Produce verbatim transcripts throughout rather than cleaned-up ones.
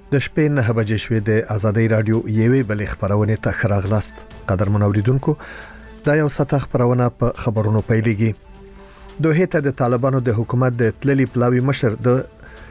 د شپې نه بجې شوې د ازادي رادیو یوې بلې خبرونه ته خراغلاست. قدرمن اوریدونکو، دا یو ساته خبرونه په خبرونو پیلېږي. دوه ته د طالبانو د حکومت د تللی پلاوی مشر د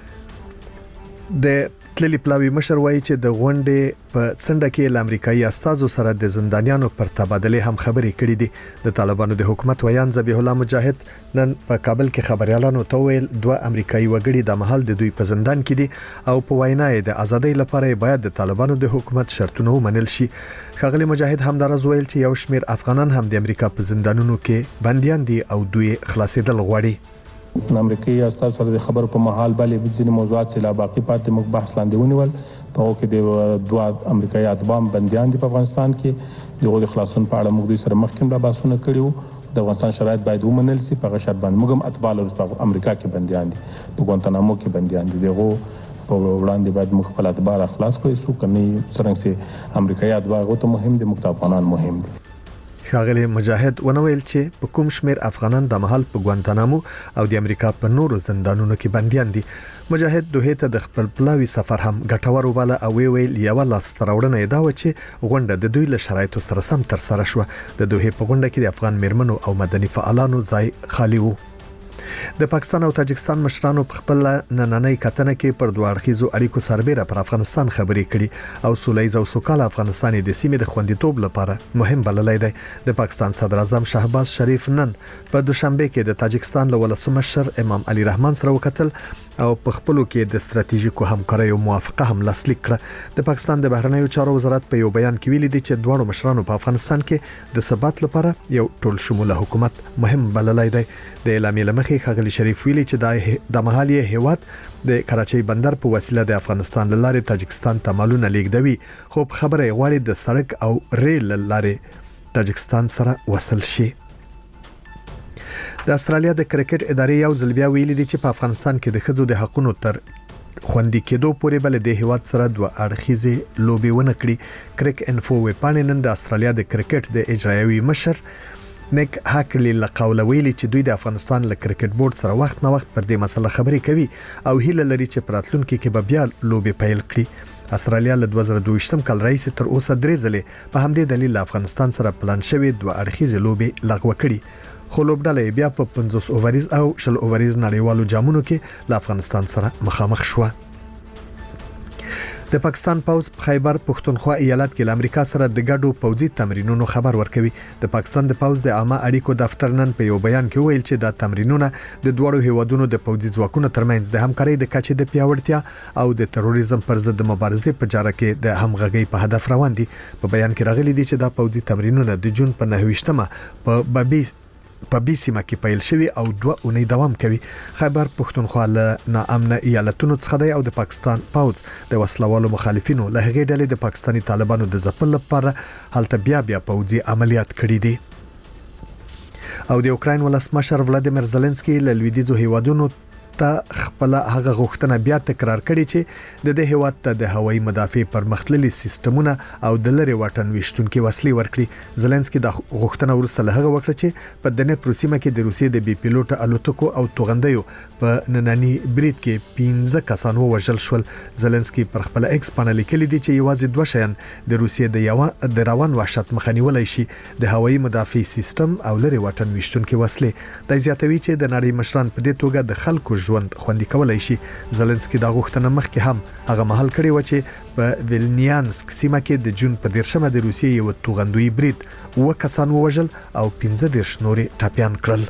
د تللی پلاوی مشر وایي چې د غونډې په څنډه کې ل امریکایي استازو سره د زندانیانو پر تبادله هم خبرې کړې دي. د طالبانو د حکومت ویان ذبیح الله مجاهد نن په کابل کې خبريالانو ته ویل دوه امریکایي وګړي د محل د دوی په زندان کې دي او په وینا یې د ازادۍ لپاره باید د طالبانو د حکومت شرطونه ومنل شي. ښاغلي مجاهد هم درز ویل چې یو شمېر افغانان هم د امریکا په زندانونو کې بنديان دي او دوی خلاصېدل غواړي. د امریکایي استاد سره د خبرو په محل باندې ځینې موضوعات چې لا باقی پاتې موږ بحث لاندې ونیول. په هغه کې د دوه امریکایي اتباع بنديان دي په افغانستان کې. دغه د خلاصون په اړه موږ دوی سره مخکې لا بحثونه کړیو. د افغانستان شرایط باید ومنل شي. په شرط باندې موږ هم اتباع لرو په امریکا کې بنديان دي، په ګوانتانامو کې بنديان دي. دغه په وړاندې باید موږ خپل اتباع خلاص کړو. څو کني څنګه چې امریکایي اتباع غو ته مهم دي، موږ افغانان مهم دي. ښاغلي مجاهد ونویل چې په کوم شمیر افغانان د محل په ګوانتانامو او د امریکا په نورو زندانونو کې بنديان دي. مجاهد دوه ته د خپل پلاوی سفر هم ګټور وباله او ویل یو لاس تراوړنه دا و چې غونډه د دوی له شرایطو سره سم تر سره شو. د دوه په غونډه کې د افغان میرمنو او مدني فعالانو ځای خالی وو. د پاکستان او تاجکستان مشرانو په خپل نننۍ کتنه کې پر دوه اړخیزو اړیکو سربېره پر افغانستان خبرې کړي او سولهییز او سوکاله افغانستان د سیمې د خوندیتوب لپاره مهم بللی دی. د پاکستان صدر اعظم شهباز شریف نن په دوشنبه کې د تاجکستان له ولسمشر امام علي رحمان سره وکتل او په خپلو کې د ستراتیژیکو همکاریو موافقه هم لاسلیک کړه. د پاکستان د بهرنیو چارو وزارت په یو بیان کې ویلي دی چې دواړو مشرانو په افغانستان کې د ثبات لپاره یو ټول شموله حکومت مهم بللی دی. د اعلامیې لمخې ښاغلي شریف ویلي چې د محلي هیواد د کراچۍ بندر په وسیله د افغانستان لاره تاجکستان ته مالونه لیږدوي، خو خبره غواړي د سړک او ریل لاره تاجکستان سره وصل شي. د استرالیا د کرکټ ادارې یو ځل بیا ویلي دي چې په افغانستان کې د ښځو د حقوقو تر خوندي کېدو پورې بل د هیواد سره دوه اړخیزه لوبي ونه کړي. کرک انفو وپاڼې نن د استرالیا د کرکټ د اجرایوي مشر نیک هاکلی لقول ویلي چې دوی د افغانستان له کرکټ بورډ سره وخت نه وخت پر دې مسله خبرې کوي او هیله لري چې پراتلونکو کې به بیا لوبي پیل کړي. استرالیا له دوه زره دوه یم کال راهیسې تر اوسه درې ځلې په همدې دلیل افغانستان سره پلان شوی دوه اړخیزه لوبي لغوه کړي، خو لوبډله بیا په پنځوس اووریز او شل اووریز نړیوالو جامونو کې له افغانستان سره مخامخ شو. د پاکستان پوز په خیبر پښتونخوا ایالت کې له امریکا سره د ګډو پوځي تمرینونو خبر ورکوي. د پاکستان د پوز د عامه اړیکو دفتر نن په یو بیان کې ویل چې دا تمرینونه د دوړو هیوادونو د پوځي ځواکونو ترمنځ د همکارۍ د کچې د پیاوړتیا او د تروریزم پر ضد مبارزې په جاره کې د همغږۍ په هدف روان دي. په بیان کې راغلي دي چې دا پوځي تمرینونه د جون په نهه په بابي په بي سیمه کې پیل شوی او دوه اونۍ دوام کوي. خیبر پښتونخوا له ناامنه ایالتونو څخه دی او د پاکستان پوز د وسلوالو مخالفینو له هغې ډلې د پاکستاني طالبانو د ځپل لپاره هلته بیا بیا پوځي عملیات کړي دي. او د اوکراین ولسمشر ولادیمیر زيلنسکي له لویدیځو هیوادونو ته خپل هغه غوښتنه بیا تکرار کړي چې د دې هیواد ته د هوایي مدافع پرمختللي سیستمونه او د لری واټن وشتونکو وسلې ورکړي. زيلنسکي د غوښتنه ورسته له هغه وکړه چې په دنه پروسیمه کې د روسیې د بي پیلوټ الوتکو او توغندیو په نننی برید کې پنځه کسان وژل شول. زيلنسکي پر خپل ایکس باندې لیکلي دي چې یوازې دوه شیان د روسیې د یو د روان وحشت مخنیولای شي: د هوایي مدافع سیستم او لری واټن وشتونکو وسلې. د زیاتوي چې د نړۍ مشران په دې توګه د خلکو ژوند خوندي کولای شي. زيلنسکي دا غوښتنه مخکې هم هغه مهال کړی و چې په ویلنیانسک سیمه کې د جون په دیرشمه د روسیې یو توغندوی برید و کسان وژل او پنځه دیرش نورې ټاپیان کړل.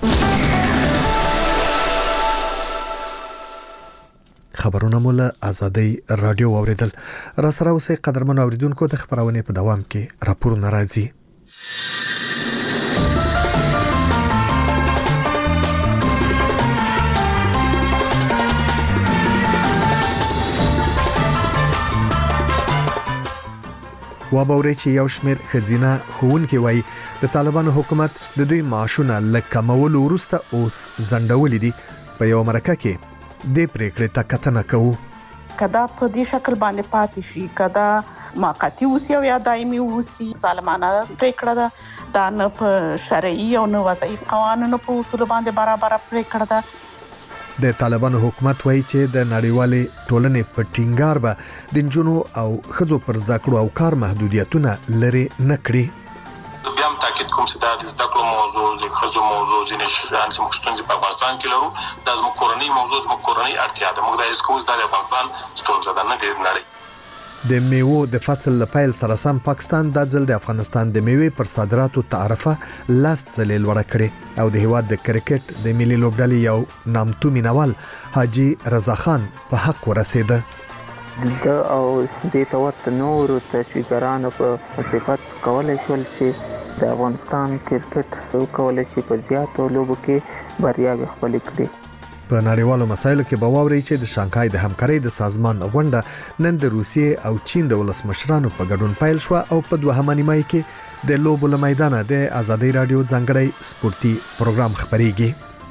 خبرونه مول ازادي رادیو اوریدل. را سره اوسې قدرمن اوریدونکو د خبرونه په دوام کې راپورونه راځي. وابوري چې یو شمېر خزینه خوونکي وای د طالبانو حکومت د دوی معاشونه لکمول وروسته اوس زندولې دي. په یو مرکه کې د پریکړې ته کتنه کوو. کدا په دې شکل باندې پاتې شي، کدا موقتی اوسي او یا دایمي اوسي، ظالمانه پریکړه ده، دا نه په شرعي او نه وضعي قوانینو په اصول باندې برابر پریکړه ده. د طالبانو حکومت وایي چې د نړیوالې ټولنې په ټینګار به د نجونو او ښځو پر زده کړو او کار محدودیتونه لري نه کړي. بیا هم تاکید کوم چې دا د زده کړو موضوع د ښځو موضوع ځینې شیان چې موږ ستونزې په افغانستان کې لرو دا زموږ کورنۍ موضوع زموږ کورنۍ اړتیا ده. موږ دا هیڅ کوو دا د افغانستان ستونزه ده نه د نړۍ. د میوو د فصل لپاره سره سم پاکستان د ځل د افغانستان د میوې پر صادراتو تعرفه لاست ځلې لوړه کړې او د هیواد د کرکټ د ملي لوبډلې یو نامتو مینوال حاجی رضا خان په حق ورسېده. د او د توت نور تشګرانو په صفات کولای شول چې د افغانستان کرکټ کولای شي په زیاتو لوبو کې بریا خپل کړي. په نړیوالو مسایلو کې به واوري چې د شانګهای د همکارۍ د سازمان غونډه نن د روسیې او چین د ولسمشرانو په ګډون پیل شو او په دوهمه نیمایي کې د لوبو له میدانه د آزادۍ رادیو ځانګړی سپورتي پروګرام خبريږي.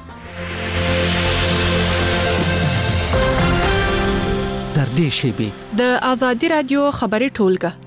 تر دې شی د آزادۍ رادیو خبري ټولګه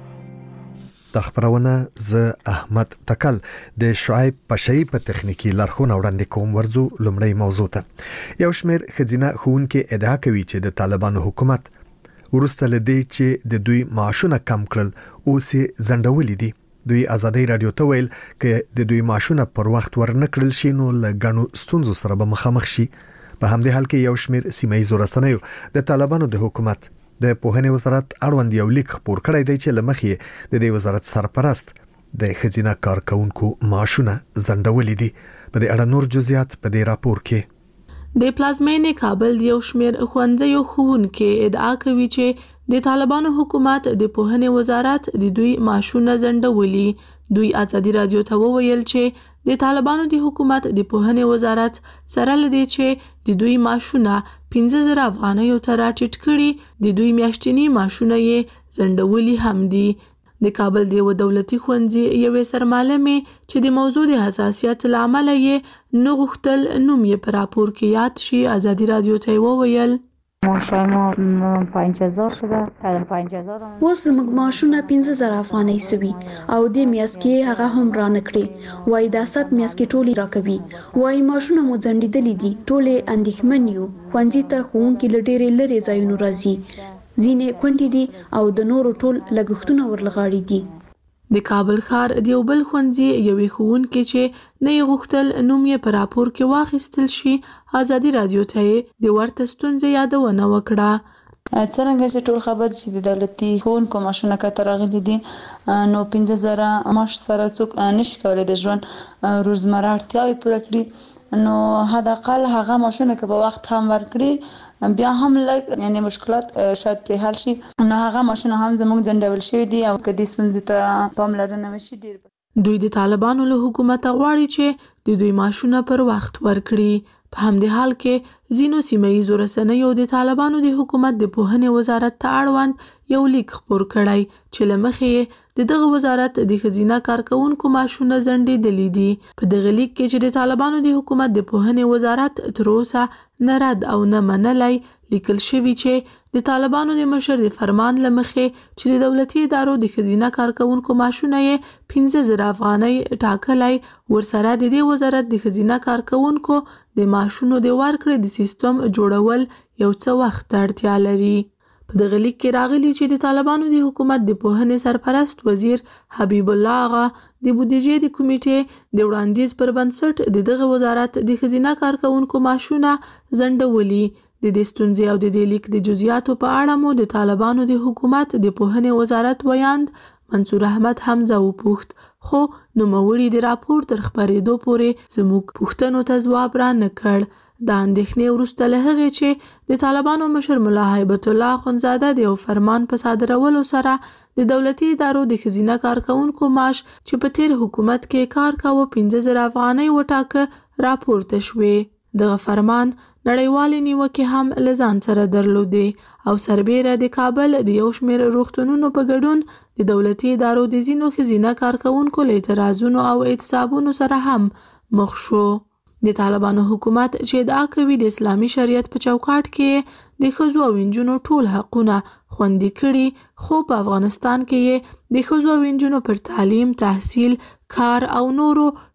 د خبرونه ز احمد تکل د شعیب پشئی په تخنیکی لارښوونه وړاندې کوم. ورزو لومړی موضوع ته یو شمېر خزینه خوونکې ادعا کوي چې د طالبانو حکومت ورسته لدی چې د دوی معاشونه کم کړل او سي زندولې دي. دوی آزادۍ رادیو ته ویل چې د دوی معاشونه پر وخت ورنکړل شي نو لګانو ستونزو سره به مخامخ شي. په همدې حال کې یو شمېر سیمایي رسنیو د طالبانو د حکومت د پوهنې وزارت اړوند یو لیک خپور کړی دی چې لمخې د دې وزارت سرپرست د خزینه کارکونکو معاشونه زندولې دي. په دې اړه نور جزئیات په دې راپور کې. د پلازمینې کابل یو شمېر ښوونځیو ښوونکي ادعا کوي چې د طالبانو حکومت د پوهنې وزارت د دوی معاشونه زندولي. دوی آزادۍ رادیو ته وویل چې د طالبانو د حکومت د پوهنې وزارت سره لدی چې د دوی معاشونه پنځه زره افغانیو ته راټیټ کړي د دوی میاشتنی معاشونه یې زندولي هم دي. د کابل د یو دولتي ښوونځي یوې سرمعلمې چې د موضوع د حساسیت لامل یې نه غوښتل نوم یې په راپور کې یاد شي آزادۍ رادیو ته وویل معاشه ما پنځه هزار شده دا پنځه هزار اوس موږ معاشونه پنځه زره افغانۍ سوي او د میاس کې هغه هم را نکړي وای دا ست میاس کې ټولي راکوي وای معاشونه مو ځنډېدلې دي ټوله اندېښمن یو خوندې ته خوونکي لډېرې لري ځایونو راځي ځینې کونډې دي او د نورو ټول لګښتونه ورلغاړي دي. د کابل ښار د یو بل ښوونځي یوې ښوونکې چې نه یې غوښتل نوم یې په راپور کې واخیستل شي آزادۍ رادیو ته یې د ورته ستونزې یادونه وکړه. څرنګه چې ټول خبر چې د دولتي ښوونکو معاشونه کته راغلي دي نو پنځه زره معاش سره څوک نشي کولی د ژوند روزمره اړتیاوې پوره کړي نو حداقل هغه معاشونه که په وخت هم ورکړي بیا هم لږ یعنی مشکلات شاید پرې حل شي نو هغه معاشونه هم زموږ ځنډول شوي دي او که دې ستونزې ته پاملرنه وشي ډېر. دوی د طالبانو له حکومته غواړي چې د دوی معاشونه پر وخت ورکړي. په همدې حال کې ځینو سیمه‌ییزو رسنیو د طالبانو د حکومت د پوهنې وزارت ته اړوند یو لیک خپور کړی چې له مخې د دغه وزارت د خزینه کارکونکو معاشونه ځنډېدلي دي. په دغه لیک کې چې د طالبانو د حکومت د پوهنې وزارت تر اوسه نه رد او نه منلی لیکل شوي چې د طالبانو د مشر د فرمان له مخې چې د دولتي ادارو د خزینه کارکونکو معاشونه یې پنځه زره افغانۍ ټاکلی ورسره د دې وزارت د خزینه کارکونکو د معاشونو د ورکړې د سیستم جوړول یو څه وخت اړتیا لري. په دغه لیک کې راغلي چې د طالبانو د حکومت د پوهنې سرپرست وزیر حبیب الله آغا د بودیجې د کمیټې د وړاندیز پر بنسټ د دغه وزارت د خزینه کارکونکو معاشونه ځنډولي. د دې ستونزې او د دې لیک د جزئیاتو په اړه مو د طالبانو د حکومت د پوهنې وزارت ویاند منصور احمد حمزه وپوښت خو نوموړي د راپور تر خپرېدو پورې زموږ پوښتنو ته ځواب را نه کړ. د اندېښنې وروسته له هغې چې د طالبانو مشر ملا هیبت الله اخندزاده د یو فرمان په صادرولو سره د دولتي ادارو د خزینه کارکونکو معاش چې په تیر حکومت کې کار کاوه پنځه زره افغانۍ وټاکه راپورته شوې. دغه فرمان نړیوالې نیوکې هم له ځان سره درلودې او سربیره د کابل د یو شمېر روغتونونو په ګډون د دولتي ادارو د ځینو خزینه کارکونکو له اعتراضونو او اعتصابونو سره هم مخ شو. د طالبانو حکومت چې ادعا کوي د اسلامي شریعت په چوکاټ کې د ښځو او نجونو ټول حقونه خوندي کړي خو په افغانستان کې د ښځو او نجونو پر تعلیم، تحصیل، کار او نورو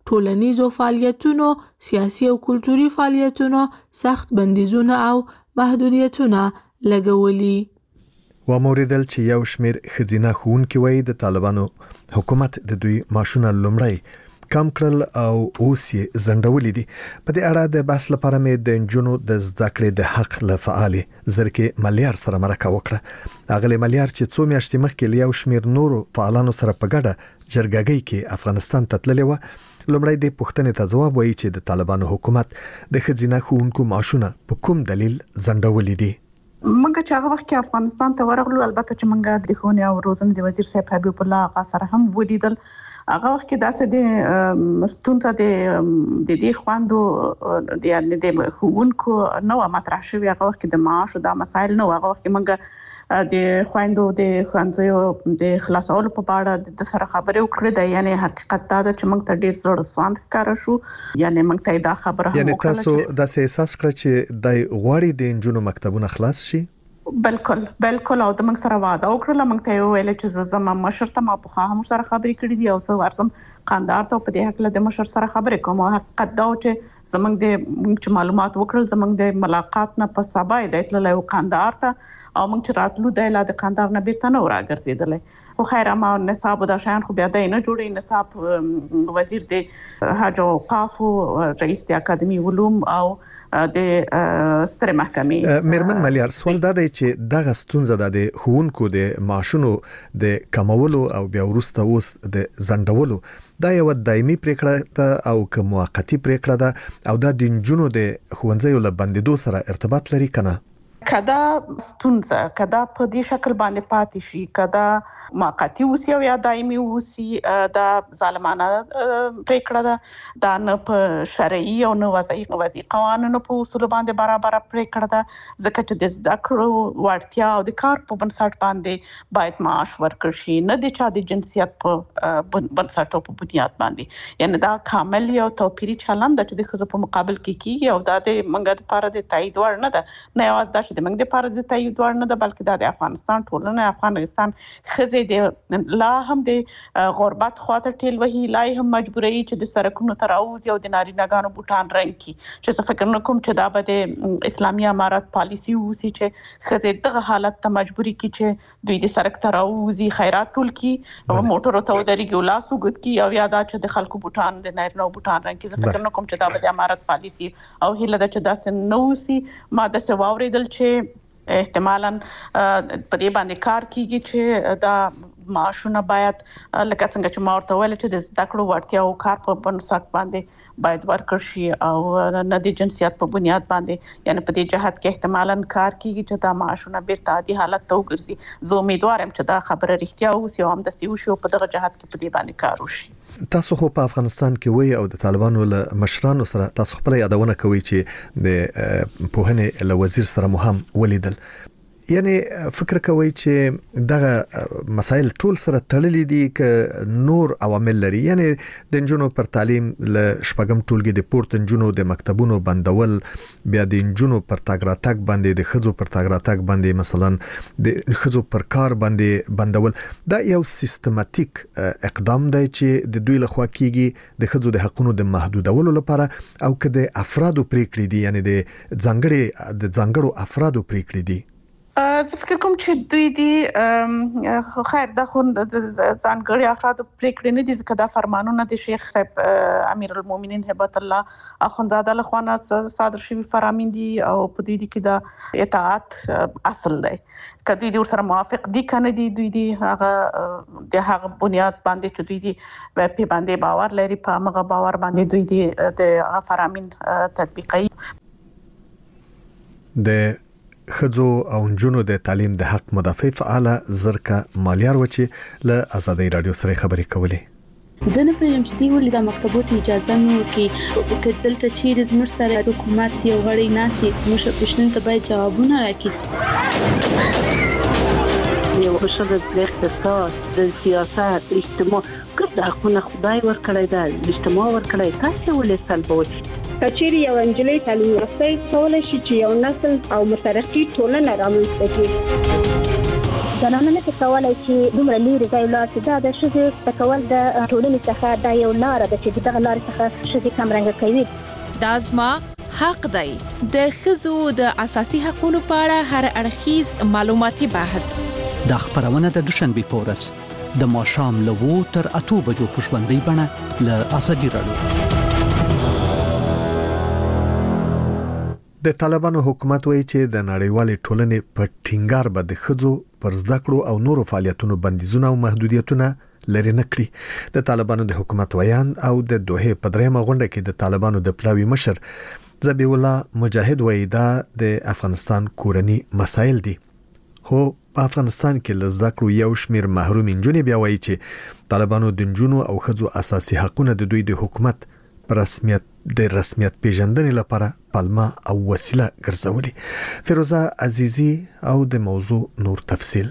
ټولنیزو فعالیتونو، سیاسي او کلتوري فعالیتونو سخت بندیزونه او محدودیتونه لګولي. و موریدل چې یو شمیر خزینه ښوونکي وایي د طالبانو حکومت د دوی معاشونه لومړی کم کړل او اوس یې ځنډولي دي. په دې اړه د بحث لپاره مې د نجونو د زده کړې د حق له فعالې زرکې ملیار سره مرکه وکړه. اغلی ملیار چې څو میاشتې مخکې له یو شمیر نورو فعالانو سره په ګډه جرګګۍ کې افغانستان ته تللې و، لومړی د پوښتنې ته ځواب وایي چې د طالبانو حکومت د خزینه ښوونکو معاشونه په کوم دلیل ځنډولي دي. منګه چې هغه وخت کې افغانستان ته ورغلو، البته چې منګه د ښوونې او روزنې د وزیر صاحب حبیب الله آغا سره هم ولیدل. هغه وخت کې داسې د ستونته د د دې خواندو د یعنی د ښوونکو نو مطرح شوی. هغه وخت کې د معاش او د مسایل نو، هغه وخت کې منګه د خويندو د خوانځيو د خلاصولو په اړه د سره خبرې وکړې. د یعنی حقیقت دا چې موږ ته ډیر زړه سواند ښکار شو، یعنی موږ ته دا خبره هم یعنی تاسو د احساس کړ چې د غواړي د انجونو مکتبونه خلاص شي. بالکل بالکل او د موږ سره وعده وکړه. موږ ته ویل چې زما مشر ته ما په خاموش سره خبرې کړې دي او زه ورسم قاندار ته په دې حق له د مشر سره خبرې کوم. حقیقت دا چې زمونږ د معلومات وکړل، زمونږ د ملاقات نه په سبا د اطلاع قاندار ته او موږ چې راتلو د اله د قاندار نه بیرته نه راګرځیدل. خو خیر ما نصاب د شان خو بیا د نه جوړې نصاب وزیر د حج او اوقاف، رئیس د اکاډمي علوم او د ستر محکمې میرمن ملیار، سوال دا دی چې دغه ستونزه د ښوونکو د معاشونو د کمولو او بیا وروسته اوس د ځنډولو دا یو دایمي پریکړه ده او که موقتی پریکړه ده او دا د نجونو د ښوونځیو له بندیدو سره ارتباط لري کنه؟ کدا ستونزه کدا په دې شکل باندې پاتې شي، کدا موقتی اوسي او یا دایمي اوسي، دا ظالمانه پریکړه ده. دا نه په شرعي او نه وضعي وضعي قوانینو په اصول باندې برابر پریکړه ده، ځکه چې د زده کړو وړتیا او د کار په بنسټ باندې باید معاش ورکړ شي، نه د چا د جنسیت په بنسټ او په بنیاد باندې. یعنی دا کامل یو توپیری چلند ده چې د ښځو په مقابل کې کیږي او دا د منګه لپاره د تایید وړ نه ده. نه یوازې دا د موږ د لپاره د تایید وړ نه ده، بلکې دا د افغانستان ټولنه افغانستان ښځې د لا هم د غربت خواته ټیل وهي، لا هم مجبوري چې د سرکونو تر اوز یو د نارینه‌ګانو بوټان رنګ کی، چې څه فکر نه کوم چې دا به د اسلامي امارات پالیسی وسی چې ښځې دغه حالت ته مجبوري کی چې دوی د سرک تر اوزي خیرات ټول کی او موټر ته ودرېږي لاس وګد کی او یا دا چې د خلکو بوټان د نارینه بوټان رنګ کی. څه فکر نه کوم چې دا به د امارات پالیسی او هله د چې داسې نو وسی. ما د څه واوریدل چې احتمالاً په دې باندې کار کیږي چې دا معاشونه باید لکه څنګه چې ما ورته ویل چې د زده کړو وړتیا او کار په بنسټ باندې باید ورکړ شي او نه د جنسیت په بنیاد باندې. یعنی په دې جهت کې احتمالاً کار کیږي چې دا معاشونه بیرته عادي حالت ته وګرځي. زه امیدوارم چې دا خبره رښتیا وشي او هم د سیو شو په دغه جهت کې په دې باندې کار وشي. تاسو خو په افغانستان کې وای او د طالبانو له مشرانو سره تاسو خپل یادونه کوي چې د پوهنې له وزیر سره مو هم ولیدل. یعنی فکر کوي چې دغه مسایل ټول سره تړلې دي ک نور عوامل لري؟ یعنی د نجونو پر تعلیم له شپږم ټولګي د پورت نجونو د مکتبونو بندول، بیا د نجونو پر تاګ راتګ باندې د خزو پر تاګ راتګ باندې مثلا د خزو پر کار باندې بندول، دا یو سیستماتیک اقدام دی چې د دوی لخوا کیږي د خزو د حقونو د محدودولو لپاره او که د افرادو پریکړې دي، یعنی د ځانګړي د ځانګړو افرادو پریکړې دي. زه فکر کوم چې دوی دي خیر دا خو ځانګړي افراد پریکړې نه دي، ځکه دا فرمانونه د شیخ صاحب امیر المؤمنین هبت الله اخوندزاده له خوا صادر شوي فرامین دي او په دوی کې دا اطاعت اصل دی. که دوی د سره موافق دي کنه دي دوی دي هغه د هغه بنیاد باندې چې دوی دي په باندې باور لري، په هغه باور باندې دوی دي د فرامین تطبیقي. د خځو او نجونو د تعلیم د حق مدافع فعاله زرکه مالیار و چې له آزادۍ رادیو سره خبرې کولې. زه نه پوهیږم چې دوی ولې د مکتبو ته اجازه نه ورکوي. که دلته چیرې زموږ سره حکومت یو غړی ناسي زموږ پوښتنې ته باید جوابونه راکړي. یو ښځه د اقتصاد، د سیاست، اجتماع ګډ حقونه خدای ورکړی دی، اجتماع ورکړی، تاسو ولې سلبوي؟ کچېرې یو انجلۍ تعلیم یافته کولای شي چې یو نسل او مترقي ټولنه رامنځته کړي. زنانه نه کولای چې دومره لري ځای لاړ شي. دا د ښځې تکول د ټولنې څخه دا یو لار ده چې دغه لار څخه ښځې کمرنګه کوي. دا زما حق دی. د ښځو د اساسي حقوقو په اړه هر اړخیز معلوماتي بحث. دا خبرونه د دوشنبه په ورځ د ماښام له اوو تر اته بجو په ژوندۍ بڼه له ازادي راډیو. د طالبانو حکومت وایي چې د نړیوالې ټولنې په ټینګار به د ښځو پر زده کړو او نورو فعالیتونو بندیزونه او محدودیتونه لري نه کړي. د طالبانو د حکومت ویان او د دوحې په درېمه غونډه کې د طالبانو د پلاوي مشر ذبیح الله مجاهد وایي دا د افغانستان کورنی مسایل دي. خو په افغانستان کې له زده کړو یو شمیر محروم نجونې بیا وایي چې طالبانو د نجونو او ښځو اساسي حقوقونه د دوی د حکومت پر رسمیت د رسمیت پیژندنې لپاره پلمه او وسیله ګرځولي. فیروزه عزیزی او د موضوع نور تفصیل.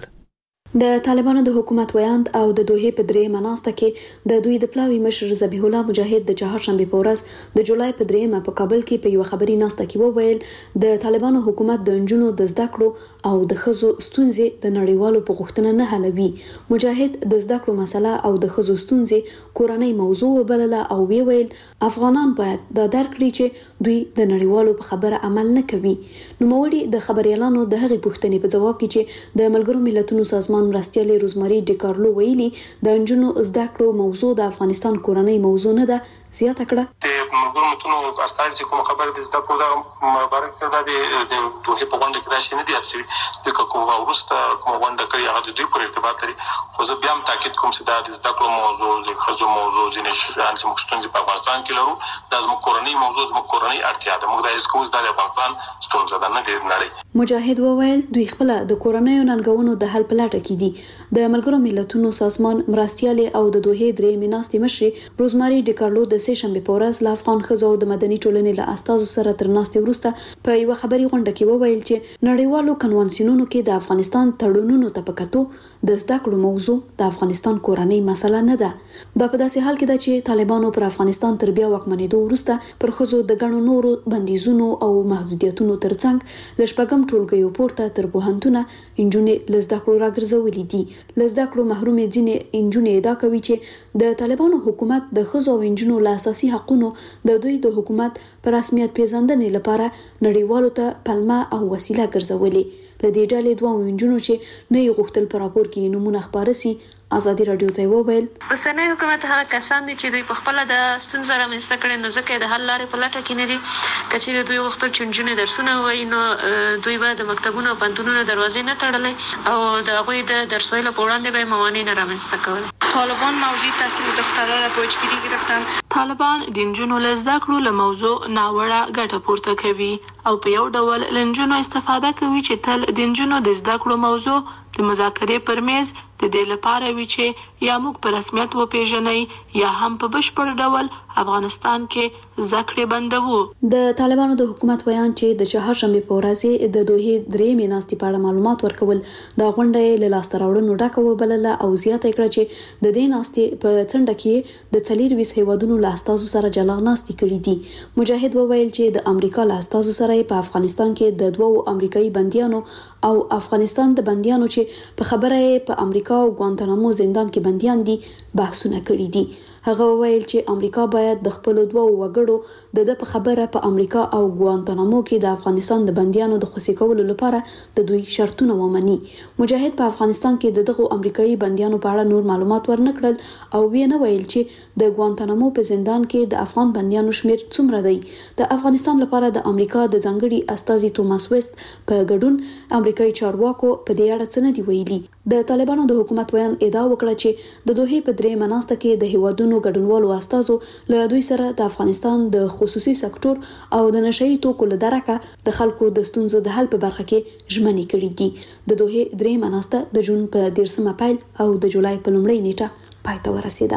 د طالبانو د حکومت ویاند او د دوحې په درې مناسته کې د دوی د پلاوي مشر ذبیح الله مجاهد د چهارشنبه په ورځ د جولای په دریمه په کابل کې په یو خبري ناسته کې وویل د طالبانو حکومت د انجونو د زده کړو او د ښځو ستونزې د نړیوالو په غوښتنه نه حلوي. مجاهد د زده کړو مسله او د ښځو ستونزې کورنۍ موضوع وبلله او وی ویل افغانان باید دا درک کړي چې دوی د نړیوالو په خبره عمل نه کوي. نو موړي د خبريالانو د هغې پوښتنې په جواب کې چې د ملګرو ملتونو سازمان مرستيالي روزماري ډیکارلو ویلي د انجونو زده کړو موضوع د افغانستان کورنۍ موضوع نه ده زیاته کړه. د ملګرو ملتونو استازي چې کوم خبره د زده کړو د مبارک ده د دوه په غونډه کې راشي نه دي چې د کوم ورسته کوم غونډه کوي هغه د دوی پر ارتباط لري. خو زه بیا هم تاکید کوم چې دا د زده کړو موضوع د خزو موضوع ځینې شیان چې موږ ستونزې په افغانستان کې لرو دا زموږ کورنۍ موضوع زموږ کورنۍ اړتیا ده. موږ د اسکوز د افغانستان ستونزه ده نه دی نړۍ. مجاهد وویل دوی خپل د کورنۍ ننګونو د حل په لټه کې دي. د ملګرو ملتونو سازمان مرستيالي او د دوحې درې مناستي مشر روزماري ډیکارلو د سه شنبه په ورځ له افغان ښځو د مدني ټولنې له استازو سره تر ناستې وروسته په یو خبري غونډه کې وویل چې نړیوالو کنوانسیونونو کې د افغانستان تړونونو ته پکاتو د زده کړو موضوع د افغانستان کورنۍ مسله نه ده. دا په داسې حال کې ده چې طالبانو پر افغانستان تر بیا واکمنېدو وروسته پر ښځو د ګڼو نورو بندیزونو او محدودیتونو ترڅنګ له شپږم ټولګیو پورته تر پوهنتونه انجونې له زده کړو راګرځولې دي. له زده کړو محرومې ځینې انجونې ادعا کوي چې د طالبانو حکومت د ښځو او انجونو له اساسي حقوقو د دوی د حکومت پر رسمیت پیژندنې لپاره نړیوالو ته پلمه او وسیله ګرځولې. له دې ډلې دوه انجونو چې نه یې غوښتل پر راپور کې نمونه خبره سي ازادي رادیو ته وویل اوسنی حکومت هغه کسان دي چې دوی په خپل د ستونزې رامنځته کړي نو ځکه د حل لارې په لټه کې نه دي. کچېرې دوی غوښتل چې نجونې درسونه ووایي نو دوی به د مکتبونو او پوهنتونونو دروازې نه تړلې او د هغوی د درس ویلو په وړاندې به موانع نه رامنځته کولې. طالبان موضوع تحصیل دخترها را پوچگیری گرفتن. طالبان د نجونو له زده کړو له موضوع ناوړه ګټه پورته کوي او په یو ډول له نجونو استفاده کوي چې تل د نجونو د زده کړو موضوع د مذاکرې پر میز د دې لپاره وی چې یا موږ په رسمیت وپیژنئ یا هم په بشپړ ډول افغانستان کې زکړې بندوو. د طالبانو د حکومت ویان چې د چهارشنبه په ورځ د دوحې درې میناستي په اړه معلومات ورکول د غونډې له لاس راوړنو ډکه وبلله او زیاته کړه چې د دې ناستي په څنډه کې د څلور ویس هیوادونو له استازو سره جلا ناستي کړې دي. مجاهد وویل چې د امریکا له استازو سره په افغانستان کې د دوو امریکایي بنديانو او افغانستان د بنديانو چې په خبره په امریکا او ګوانتانامو زندان کې بنديان دي بحثونه کړي دي. هغه وویل چې امریکا باید د خپل دوه وګړو د د په خبره په امریکا او ګوانتانامو کې د افغانستان د بنديانو د خوشي کولو لپاره د دوی شرطونه ومني. مجاهد په افغانستان کې دغه امریکایي بنديانو په اړه نور معلومات ورنکړل او وی نه ویل چې د ګوانتانامو په زندان کې د افغان بنديانو شمیر څومره دی. د افغانستان لپاره د امریکا د ځانګړي استازي توماس ویست په ګډون امریکایي چارواکو په دې اړه څه نه دی ویلي. د طالبانو د حکومت ویان ادعا وکړه چې د دوحې په درې مناسته کې د هیوادونو ګډونوالو استازو له دوی سره د افغانستان د خصوصي سکتور او د نشئی توکو له درکه د خلکو د ستونزو د حل په برخه کې ژمنې کړې دي. د دوحې درې مناسته د جون په دیرشمه پیل او د جولای په لومړۍ نیټه پای ته ورسېده.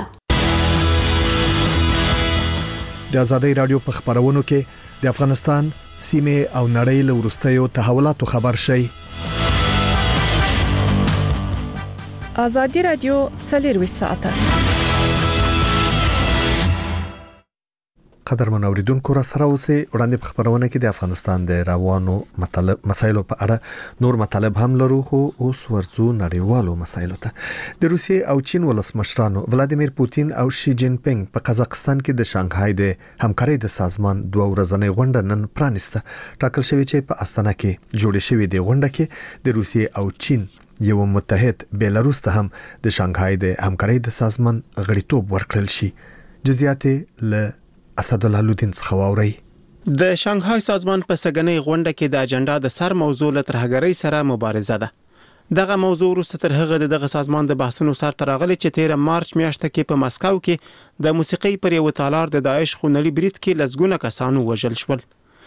د ازادي رادیو په خبرونو کې د افغانستان سیمه او نړۍ له وروستیو تحولاتو خبر شي. ازادي رادیو څلور ساعته قدرمن اوریدونکو را سره اوسئ. وړاندې په خبرونه کې د افغانستان د روانو مطالب مسایلو په اړه نور مطالب هم لرو، خو اوس ورځو نړیوالو مسایلو ته. د روسیې او چین ولسمشرانو ولادیمیر پوتین او شي جین پینګ په قزاقستان کې د شانګهای د همکارۍ د سازمان دوه ورځنۍ غونډه نن پرانیسته. ټاکل شوی چې په استانه کې جوړې شوې د غونډه کې د روسیې او چین یو متحد بیلاروس ته هم د شانګهای د همکارۍ د سازمان غړیتوب ورکړل شي. جزئیات له اسد الله لودین څخه واوري. د شانګهای سازمان په سګنۍ غونډه کې د اجنډا د سر موضوع له ترهګرۍ سره مبارزه ده. دغه موضوع وروسته تر هغه دغه سازمان د بحثونو سر ترغلي چې تیر مارچ میاشته کې په مسکو کې د موسیقي پر یو تالار د داعش خونړي برید کې لسګونه کسانو وژل شول.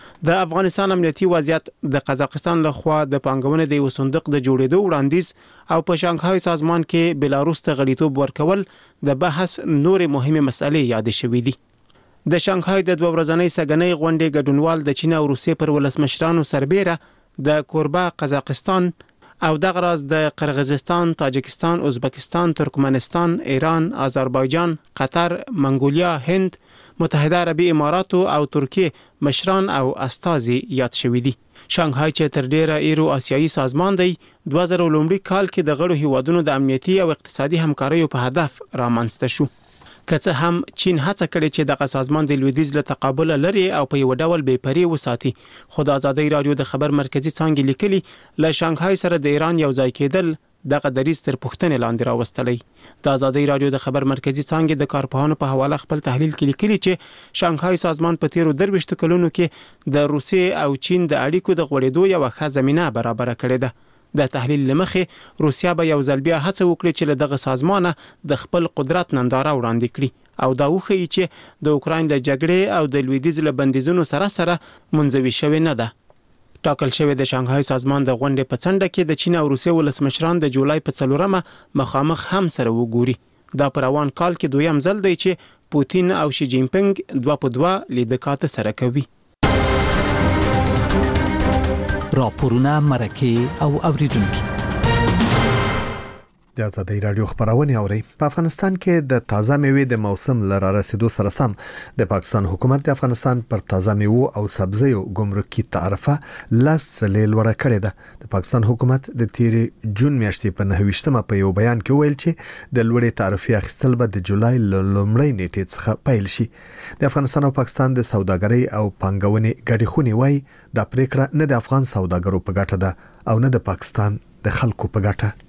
د افغانستان امنیتي وضعیت د قزاقستان لخوا د پانګونې د یو صندوق د جوړېدو وړاندیز او په شانګهای سازمان کې بیلاروس ته غړیتوب ورکول د بحث نورې مهمه مسلې یاد شوې دي. د شانګهای د دوه ورځنۍ سګنۍ غونډې ګډونوال د چین او روسیې پر ولسمشرانو سربېره د کوربه قزاقستان او دغه راز د قرغیزستان، تاجکستان، ازبکستان، ترکمنستان، ایران، آذربایجان، قطر، منګولیا، هند، متحده عربي امارات او ترکیه مشران او استازي یاد شوي دي. شانګهای چې تر ډیره ایرو آسیایي سازمان دی دوه زره لومړي کال کې د غړو هیوادونو د امنیتي او اقتصادي همکاریو په هدف رامنځته شو. که څه هم چین هڅه کړې چې دغه سازمان د لویدیځ له تقابل لري او په یو ډول بې پرې وساتي، خو د ازادۍ رادیو د خبر مرکزی څانګې لیکلي له شانګهای سره د ایران یو ځای کېدل دغه دریځ تر پوښتنې لاندې راوستلی. د ازادۍ رادیو د خبر مرکزی څانګې د کارپوهانو په حواله خپل تحلیل کې لیکلي چې شانګهای سازمان په تیرو درویشتو کلونو کې د روسیې او چین د اړیکو د غوړېدو یو ښه زمینه برابر کړې ده. د تحلیل لمخې روسیا به یو ځل بیا هڅه وکړي چې له دغه سازمانه د خپل قدرت ننداره وړاندې کړي او دا وښیي چې د اوکراین د جګړې او د لویدیځ له بندیزونو سره سره منځوي شوې نه ده. ټاکل شوی د شانګهای سازمان د غونډې په څنډه کې د چین او روسیې ولسمشران د جولای په څلورمه مخامخ هم سره وګوري. دا په روان کال کې دویم ځل دی چې پوتین او شي جین پینګ دوه په دوه لیدکات سره کوي. راپورونه، مرکه او اوریدونکو د ازادۍ رادیو خبرونه اوري. په افغانستان کې د تازه میوې د موسم لره رسیدو سره سم د پاکستان حکومت د افغانستان پر تازه میوو او سبزیو ګمرکي تعرفه لاس لې لوړه کړې ده. د پاکستان حکومت د تیر جون میاشتې په نهه ویشتمه په یو بیان کې ویل چې د لوړې تعرفې اخیستل به د جولای لومړۍ نیټې څخه پیل شي. د افغانستان او پاکستان د سوداګرۍ او پانګونې ګډې خونې وایي دا پریکړه نه د افغان سوداګرو په ګټه ده او نه د پاکستان د خلکو په ګټه.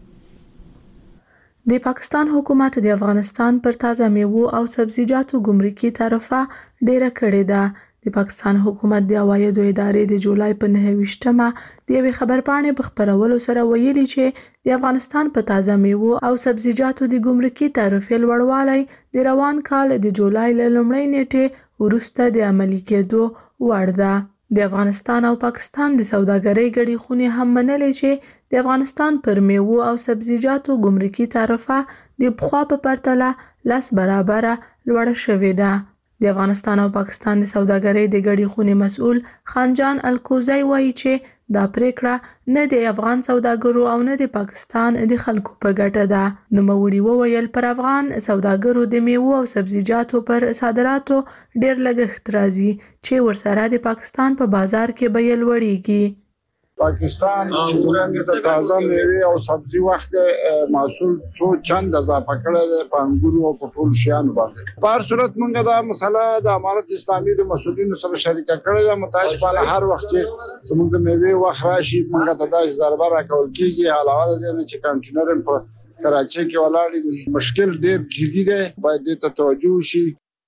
د پاکستان حکومت د افغانستان پر تازه میوو او سبزیجاتو ګمرکي تعرفه ډیره کړې ده. د پاکستان حکومت د عوایدو ادارې د جولای په نهه ویشتمه د یوې خبرپاڼې په خبرولو سره ویلي چې د افغانستان په تازه میوو او سبزیجاتو د ګمرکي تعرفې لوړوالی د روان کال د جولای له لومړۍ نیټې وروسته د عملي کېدو وړ ده. د افغانستان او پاکستان د سوداګرۍ ګډې خونې هم منلې چې د افغانستان پر میوو او سبزیجاتو ګمرکي تعرفه د پخوا په پرتله لس برابره لوړه شوې ده. د افغانستان او پاکستان د سوداګرۍ د ګډې خونې مسؤل خانجان الکوزی وایي چې دا پریکړه نه د افغان سوداګرو او نه د پاکستان د خلکو په ګټه ده. نوموړي وویل پر افغان سوداګرو د میوو او سبزیجاتو پر صادراتو ډیر لګښت راځي چې ورسره د پاکستان په بازار کې بیه لوړیږي. پاکستان چې زموږ د تازه میوې او سبزي وخت محصول څو چند اضافه کړی دی په انګورو او په ټولو شیانو باندې. په هر صورت موږ دا مسله د امارت اسلامي د مسؤلینو سره شریکه کړې ده. متاسفانه هر وخت چې زموږ د میوې وخت راشي موږ ته داسې ضربه راکول کېږي. علاوه د دې نه چې کانټینر په کراچۍ کې ولاړ دي، مشکل ډېر جدي دی، باید دې ته توجه وشي.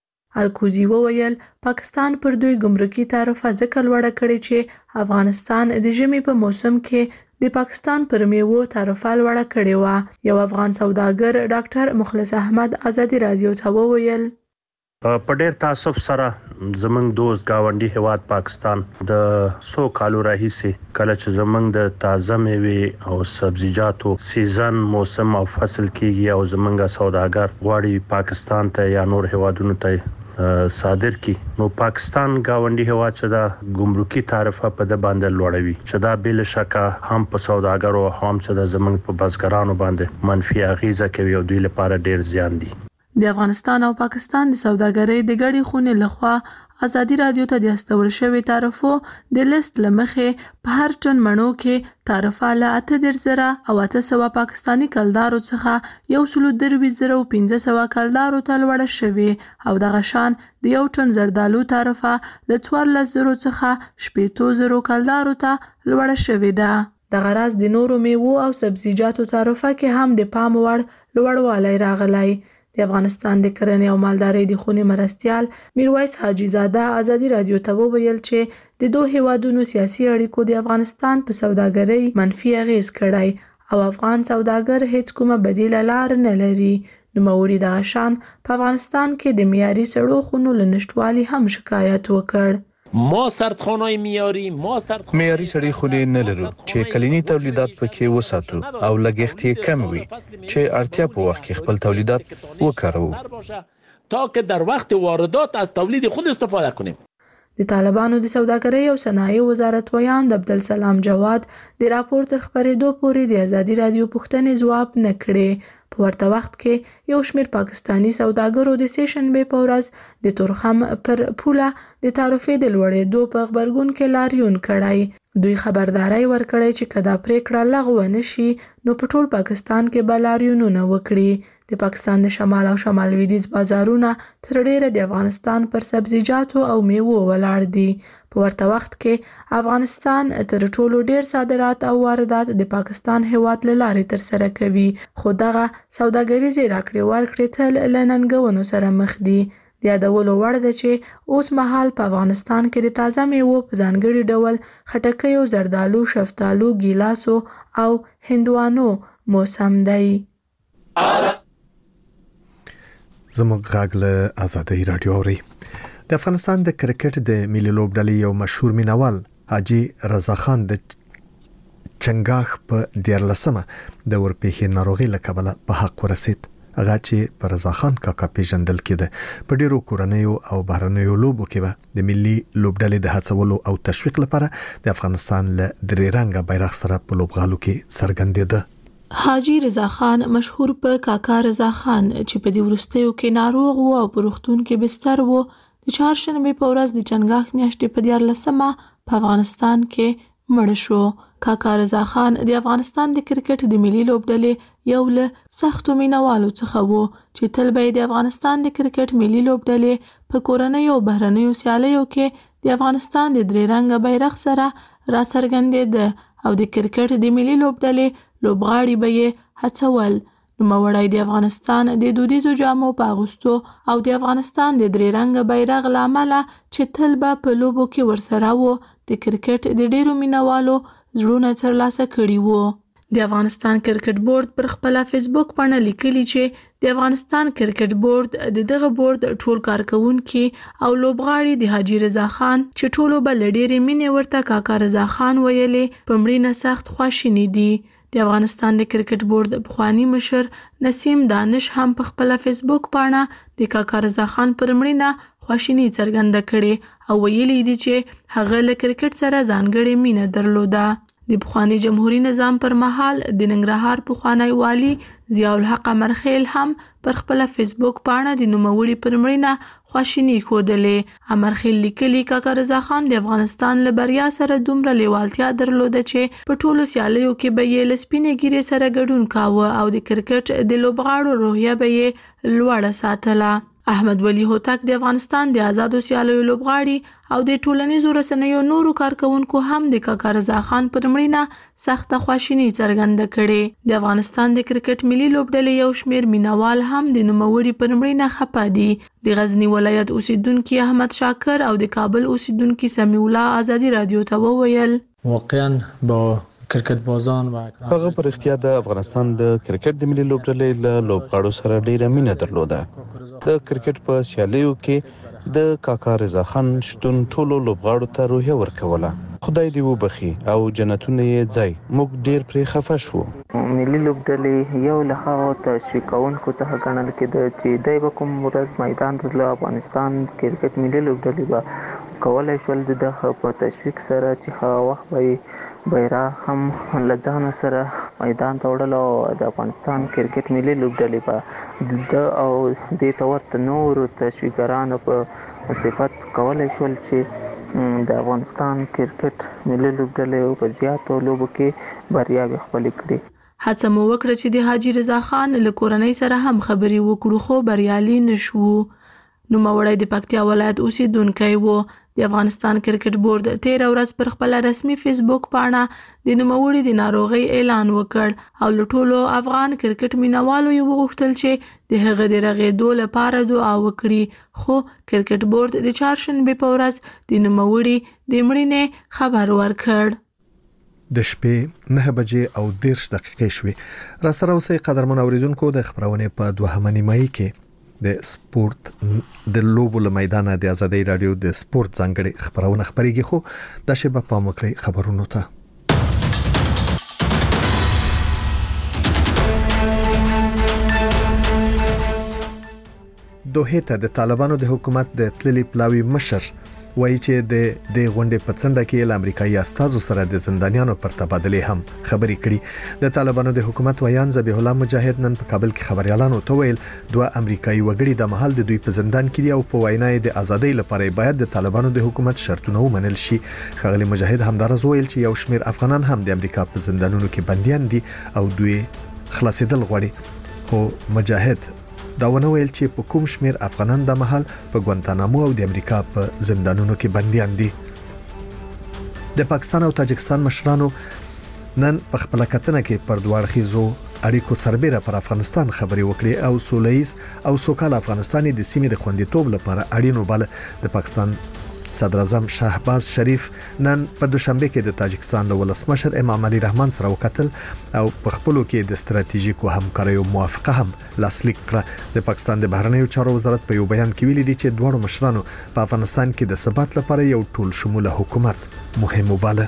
الکوزی وویل پاکستان پر دوی ګمرکي تعرفه ځکه لوړه کړې چې افغانستان د ژمي په موسم کې د پاکستان پر میوو تعرفه لوړه کړې وه. یو افغان سوداګر ډاکټر مخلص احمد ازادي رادیو ته وویل په ډېر تاسف سره زمنګ دوست گاونډي هواد پاکستان د سو کالو راهیسې کله چې زمنګ د تازه میوې او سبزیجاتو سیزن موسم او فصل کېږي او زمنګ سوداګر غواړي پاکستان ته یا نور هوادونو ته صادر کی نو پاکستان گاونډي هواد چې دا ګمرکي تعرفه په د باندې لوړوي چې دا بل شکه هم په سوداګرو هم چې د زمنګ په بازګرانو باندې منفي اغیزه کوي او دوی لپاره ډیر زیان دي. د افغانستان او پاکستان د سوداګرۍ د ګډې خونې لخوا ازادي رادیو ته د استول شوی تعرفو د لیست لمخې په هر ټن مڼو کې تعرفه له اته دېرش زره او اته سوه پاکستاني کلدارو څخه یو سلو درویشت زره او پنځه سوه کلدارو ته لوړه شوې او دغه شان د یو ټن زردالو تعرفه له څوارلس زرو څخه شپېتو زرو کلدارو ته لوړه شوې ده. دغه راز د نورو میوو او سبزیجاتو تعرفه کې هم د پام وړ لوړوالی راغلی. د افغانستان د کرنې او مالدارۍ د خونې مرستیال میرویس حاجي زاده ازادي رادیو ته وویل چې د دوه هیوادونو سیاسي اړیکو د افغانستان په سوداګرۍ منفي اغیز کړی او افغان سوداګر هیڅ کومه بدیله لار نه لري. نوموړي دغه شان په افغانستان کې د معیاري سړو خونو له نشتوالي هم شکایت وکړ. ما سردخانه‌های معیاری ما سردخانه معیاري سړې خونې نه لرو چې کلینی تولیدات پکې وساتو او لګښت یې کم وي چې اړتیا په وخت کې خپل تولیدات وکاروو تا که در وقت واردات از تولید خود استفاده کنیم. د طالبانو د سوداګرۍ او صنایع وزارت ویاند عبدالسلام جواد د راپور تر خبرېدو پورې د ازادي رادیو پوښتنې ځواب نه کړې. په ورته وخت کې یو شمېر پاکستاني سوداګرو د سې شنبې په ورځ د تورخم پر پوله د تعرفې د لوړېدو په غبرګون کې لاریون کړی. دوی خبرداري ورکړی چې که دا پریکړه لغوه نشي نو په ټول پاکستان کې به لاریونونه وکړي. د پاکستان د شمال او شمال لویدیځ بازارونه تر ډیره د افغانستان پر سبزیجاتو او میوو ولاړ دي. په ورته وخت کې افغانستان تر ټولو ډیر صادرات او واردات د پاکستان هیواد له لارې ترسره کوي، خو دغه سوداګریزې راکړې ورکړې تل له ننګونو سره مخ دي. د یادولو وړ ده چې اوس مهال په افغانستان کې د تازه میوو په ځانګړي ډول خټکیو، زردالو، شفتالو، ګیلاسو او هندوانو موسم دی. زموږ غږ له ازادي رادیو اوري. د افغانستان د کرکټ د ملي لوبډلې یو مشهور مینوال حاجی رضا خان د چنګاخ په دیارلسمه د ورپېښې ناروغي له کبله په حق ورسید. هغه چې پر رضا خان کاکا پیژندل کېده په ډیرو کورنیو او بهرنیو لوبو کې به د ملي لوبډلې د هڅولو او تشویق لپاره د افغانستان له درې رنګه بیرغ سره په لوبغالو کې څرګندېده. حاجی رضا خان مشهور په کاکا رضا خان چې په دې وروستیو کې ناروغ و او په روغتون کې بستر و د چهارشنبې په ورځ د چنګاښ میاشتې په دیارلسمه په افغانستان کې مړ شو. کاکا رضا خان د افغانستان د کرکټ د ملي لوبډلې یو له سختو مینوالو څخه و چې تل به د افغانستان د کرکټ ملي لوبډلې په کورنیو او بهرنیو سیالیو کې د افغانستان د درې رنګه بیرغ سره را څرګندېده او د کرکټ د ملي لوبډلې لوبغاړي به یې هڅول. نوموړی د افغانستان د دودیزو جامو په اغوستو او د افغانستان د درې رنګه بیرغ له امله چې تل به په لوبو کې ورسره و د کرکټ د ډیرو مینوالو زړونه ترلاسه کړي وو. د افغانستان کرکټ بورډ پر خپل فیسبوک باندې لیکلي چې د افغانستان کرکټ بورډ د دغه بورډ ټول کارکونکي او لوبغاړي د حاجی رضا خان چې ټولو بل ډېرې مینې ورته کاکا رضا خان ویلې په مړینه سخت خواشیني دي. د افغانستان د کرکټ بورډ پخوانی مشر نسیم دانش هم په خپل فیسبوک باندې د کاکا رضا خان پر مړینه خواشیني څرګنده کړې او ویلي دي چې هغه له کرکټ سره ځانګړې مینه درلوده. د پخوانی جمهوریت نظام پر مهال د ننګرهار پخوانی والی ضیاء الحق امرخیل هم پر خپل فیسبوک باندې د نوموړي پر مړینه خواشیني ښودلې. امرخیل لیکلي کاکا رضا خان د افغانستان له بریا سره دومره لیوالتیا درلوده چې په ټولو سیالیو کې به یې له سپینې ږیرې سره ګډون کاوه او د کرکټ د لوبغاړو روحیه به یې لوړه ساتله. احمد ولی هوتک د افغانستان د آزادو سیالیو لوبغاړي او د ټولنیزو رسنیو نورو کارکونکو هم د کاکا رضا خان پر مړینه سخته خواشیني څرګنده کړې. د افغانستان د کرکټ ملي لوبډلې یو شمېر مینوال هم د نوموړي پر مړینه خپه دي. د غزنی ولایت اوسیدونکي احمد شاکر او د کابل اوسیدونکي سمیع الله ازادي رادیو ته وویل واقعا با کرکټ بازان و هغه پر اختیار د افغانستان د کرکټ د ملي لوبډلې له لوبغاړو سره ډیره مینه درلوده. د کرکټ په سیالیو کې د کاکا رضا خان شتون ټولو لوبغاړو ته روحیه ورکوله. خدای دې وبخي او جنتونه یې ځای. موږ ډیر پرې خفه شو. ملي لوبډلې یو له هغو تشویقونکو څخه ګڼل کېده چې دی به کوم ورځ میدان ته له افغانستان کرکټ ملي لوبډلې به کولی شول د دغه په تشویق سره چې هغه وخت به بیرغ هم له ځانه سره میدان ته وړل او د افغانستان کرکټ ملي لوبډلې به د او دې ته ورته نورو تشویقګرانو په صفت کولای شول چې د افغانستان کرکټ ملي لوبډلې په زیاتو لوبو کې بریاوې خپل کړي. هڅه مو وکړه چې د حاجی رضا خان له کورنۍ سره هم خبرې وکړو خو بریالي نشو. نوموړی د پکتیا ولایت اوسیدونکی و. د افغانستان کرکټ بورډ تیر ورځ پر خپل رسمي فیسبوک پاڼه د نوموړي د ناروغۍ اعلان وکړ او له ټولو افغان کرکټ مینوالو یې وغوښتل چې د هغه د رغېدو لپاره دعا وکړي. خو کرکټ بورډ د چهارشنبه په ورځ د نوموړي د مړینې خبر ورکړ. د شپې نه بجې او دېرش دقیقې شوې. را سره اوسئ قدرمن اوریدونکو، د خبرونې په دوهمه نیمایي کې د سپورت د لوبو له میدانه د ازادۍ رادیو د سپورت ځانګړي خبرونه خبريږي، خو د شبا پام وکړئ خبرونو ته. دوحه ته د طالبانو د حکومت د تللي پلاوي مشر وایي چې د د غونډې په څنډه کې ل امریکایي استازو سره د زندانیانو پر تبادله هم خبرې کړي. د طالبانو د حکومت ویان ذبیح الله مجاهد نن په کابل کې خبريالانو ته ویل دوه امریکایي وګړي د محل د دوی په زندان کې دي او په وینا د ازادۍ لپاره باید د طالبانو د حکومت شرطونه ومنل شي. خغلی مجاهد همدارز ویل چې یو شمېر افغانان هم د امریکا په زندانونو کې بنديان دي او دوی خلاصېدل غواړي. خو مجاهد دا ونه ویل چې په کوم شمیر افغانان د محل په ګوانتانامو او د امریکا په زندانونو کې بنديان دي. د پاکستان او تاجکستان مشرانو نن په خپل کتنه کې پر دوه اړخیزو اړیکو سربېره پر افغانستان خبرې وکړې او سولهییز او سوکال افغانستان د سیمې د خوندیتوب لپاره اړینو بل. د پاکستان صدر اعظم شهباز شریف نن په دوشنبه کې د تاجکستان له ولسمشر امام علي رحمان سره وکتل او په خپلو کې د ستراتیژیکو همکاریو موافقه هم لاسلیک کړه. د پاکستان د بهرنیو چارو وزارت په یو بیان کې ویلي دي چې دواړو مشرانو په افغانستان کې د ثبات لپاره یو ټول شموله حکومت مهم وباله.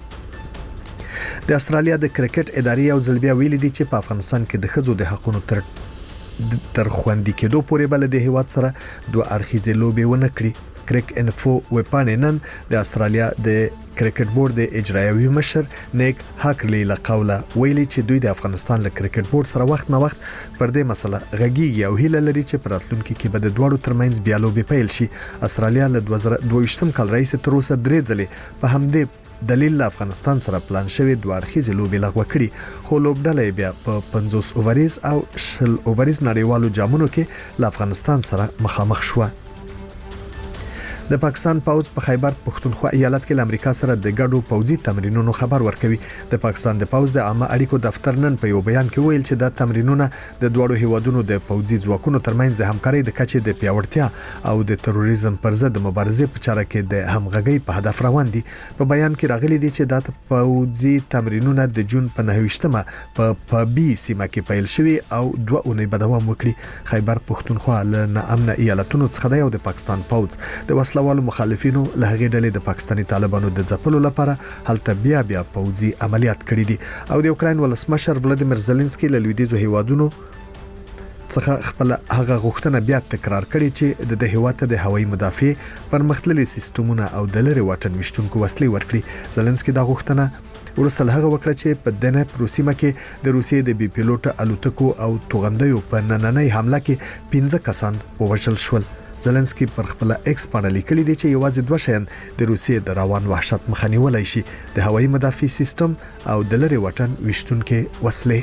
د استرالیا د کرکټ ادارې او ځلبیا ویلي دي چې په افغانستان کې د ښځو د حقوقو تر تر خوندي کېدو پورې بل د هیواد سره دوه اړخیزې لوبې ونه کړي. کرک انفو وپانې نن د استرالیا د کرکټ بورډ د اجرایوي مشر نیک هاکلی له قوله ویلي چې دوی د افغانستان له کرکټ بورډ سره وخت نه وخت پر دې مسله غږیږي او هیله لري چې پر راتلونکي کې به د دوړو ترمنځ بیا لوبې پیل شي. استرالیا له دوه زره دوه ویشتم کال راهیسې تر اوسه درې ځلې په همدې دلیل له افغانستان سره پلان شوی دوه اړخیزې لوبې لغوه کړي، خو لوبډله بیا په پنځوس اووریز او شل اووریز نړیوالو جامونو کې له افغانستان سره مخامخ شوه. د پاکستان پوځ په خیبر پښتونخوا ایالت کې له امریکا سره د ګډو پوځي تمرینونو خبر ورکوي. د پاکستان د پوځ د عامه اړیکو دفتر نن په یو بیان کې ویل چې دا تمرینونه د دوړو هیوادونو د پوځي ځواکونو ترمنځ د همکارۍ د کچې د پیاوړتیا او د تروریزم پر ضد مبارزې په چاره کې د همغږۍ په هدف روان دي. په بیان کې راغلي دي چې دا پوځي تمرینونه د جون په نهه ویشتمه په پبي سیمه کې پیل شوي او دوه اونۍ به دوام وکړي. خیبر پښتونخوا له ناامنه ایالتونو څخه دی او د پاکستان پوځ د وسله والو مخالفینو له هغې ډلې د پاکستاني طالبانو د ځپلو لپاره هلته بیا بیا پوځي عملیات کړي دي او د یوکرين ولسمشر ولادیمیر زيلنسکي له لویدیځو هیوادونو څخه خپل هغه غوښتنه بیا تکرار کړي چې د هیواد ته د هوایي مدافع پرمختللي سیستمونه او د لری واټن وشتونکو وسلې ورکړي. زيلنسکي دا غوښتنه ورسره هغه وکړه چې په دنه پروسیمه کې د روسیې د بي پیلوټ الوتکو او توغندیو په نننۍ حمله کې پنځه کسان ووژل شول. زيلنسکي پر خپل ایکس باندې لیکلي دي چې یوازې دوه شیان د روسیې د روان وحشت مخه نیولای شي: د هوایي مدافع سیستم او د لری وطن وشتونکو وسلې.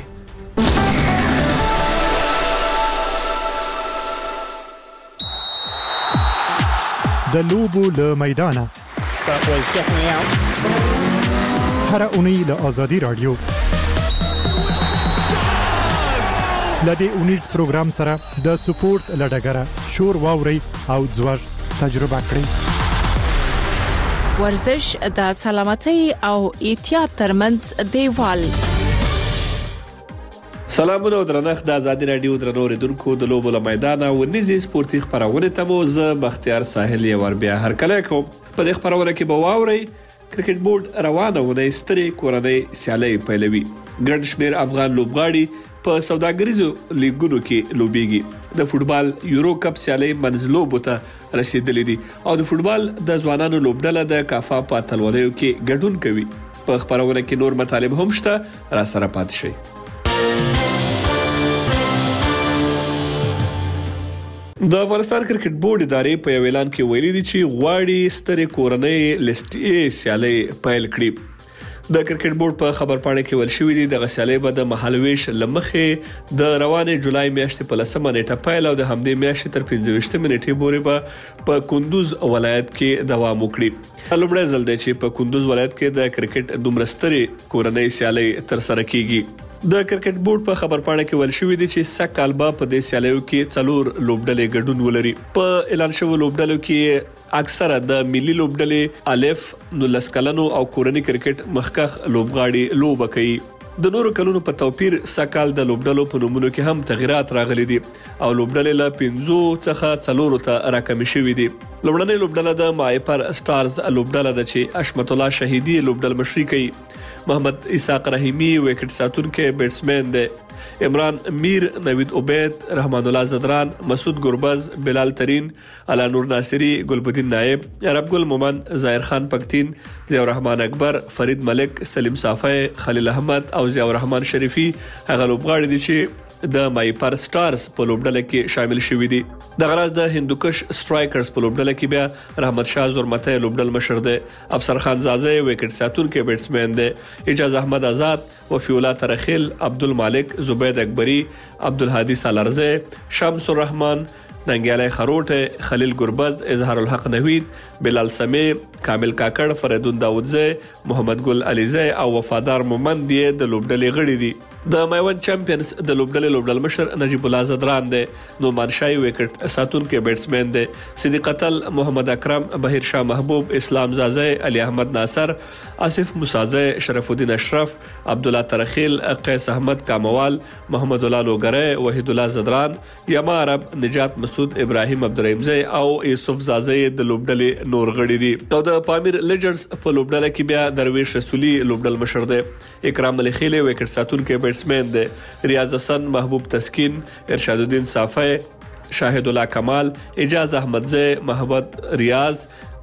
د لوبو له میدانه هر اونۍ له ازادي رادیو لدې اونیز پروګرام سره د سپورت لډګره شور واوري او ځوړ تجربه کړئ. ورزش د سلامتۍ او احتیاط ترمنځ دیوال. سلامونه درنښت د ازادي رادیو درنو ریدونکو د لوبو له میدانه و نيزي سپورتي خبرونه ته مو زه بختیار ساحل یې ور بیا هر کله کوم. په دې خبرونه کې به واوري کرکټ بورډ روانه و د ستري کورنۍ سیالي پیلوي. ګڼ شمېر افغان لوبغاړي په سوداګریزو لیګونو کې لوبيږي. د فوتبال یورو کپ سیالي منځلوبو ته رسیدلې دي او د فوتبال د ځوانانو لوبډله د کافا په اتلولیو کې ګډون کوي. په خبرونه کې نور مطالب هم شته، را سره پاتې شئ. د افغانستان کرکټ بورډ ادارې په یو اعلان کې ویلي دي چې غواړي سترې کورنۍ لیست ای سیالي پیل کړي. د کرکټ بورډ په خبر پاڼه کې ویل شوی دی د غسیالې به د مهالويش لمخې د روانه جولای میاشتې په لسمه نیټه پیل او د همدې میاشتې تر پنځه ویشتمې نیټې پورې به په کندوز ولایت کې دوام وکړي. لومړی ځل دی چې په کندوز ولایت کې د کرکټ دومره سترې کورنۍ سیالي تر سره کیږي. د کرکټ بورډ په خبر پاڼه کې ویل شوی دی چې سکهال به په دې سیالیو کې څلور لوبډلې ګډون ولري. په اعلان شوی لوبډلو کې اکثره د ملي لوبډلې الف نو لسکلنو او کورنۍ کرکټ مخکخ لوبغاړي لوبه کوي. د نورو کلونو په توپیر سکهال د لوبډلو په نومونو کې هم تغیرات راغلي دي او لوبډلې له پنځو څخه څلورو ته راکمې شوې دي. لومړنۍ لوبډله د مایپر سټارز لوبډله ده چې اشمت الله شهیدی لوبډل مشري کوي. محمد اسحاق رحیمی وکټ ساتونکو بیټسمن دی. عمران میر، نوید عبید، رحمان الله زدران، مسعود گربز، بلال ترین، علا نور ناصری، گلبدین نائب، عرب گل مومن، ظاهر خان پکتین، ضیاء الرحمن اکبر، فرید ملک، سلیم صافی، خلیل احمد او ضیاء الرحمن شریفی هغه لوبغاړي دي چې د مایپر سټارز په لوبډله کې شامل شوي دي. د غراز د هندوکش سټرایکرز په لوبډله کې بیا رحمت شاه زورمته لوبډل مشر دی. افسر خان زازه وکټ ساتونکو بیټسمن دی. اجاز احمد آزاد، وفی الله ترخیل، عبدالمالک، زبید اکبری، عبدالهادی سالارزه، شمس الرحمن، ننګیالی خروټه، خلیل گربز، اظهار الحق نوید، بلال سمی، کامل کاکړ، فریدون داودزه، محمد ګل علیزه او وفادار مومند دی د لوبډلې غړي دي. د میوند چمپیونز د لوبډلې لوبډل مشر نجیب الله زدران دی. نومان شای وکټ ساتونکو بیټسمن دی. صدیق قتل، محمد اکرم، بهیر شاه محبوب، اسلام زازه، علي احمد ناصر، آصف موسازه، شرف الدین اشرف، عبد الله ترخیل، قیس احمد کاموال، محمد الله لوګره، وحید الله زدران، یما عرب، نجات مسعود، ابراهیم عبدالرحیم او یوسف زازه د لوبډلې نور غړي دي. او د پامیر لیجنډز په لوبډله کې بیا درویش رسولي لوبډل مشر دی. اکرام علي خیل وکټ ساتونکو بیټسمن دی. ریاض حسن، محبوب تسکین، ارشاد الدین صافی، شاهد الله کمال، اجاز احمدزه، محمد ریاض،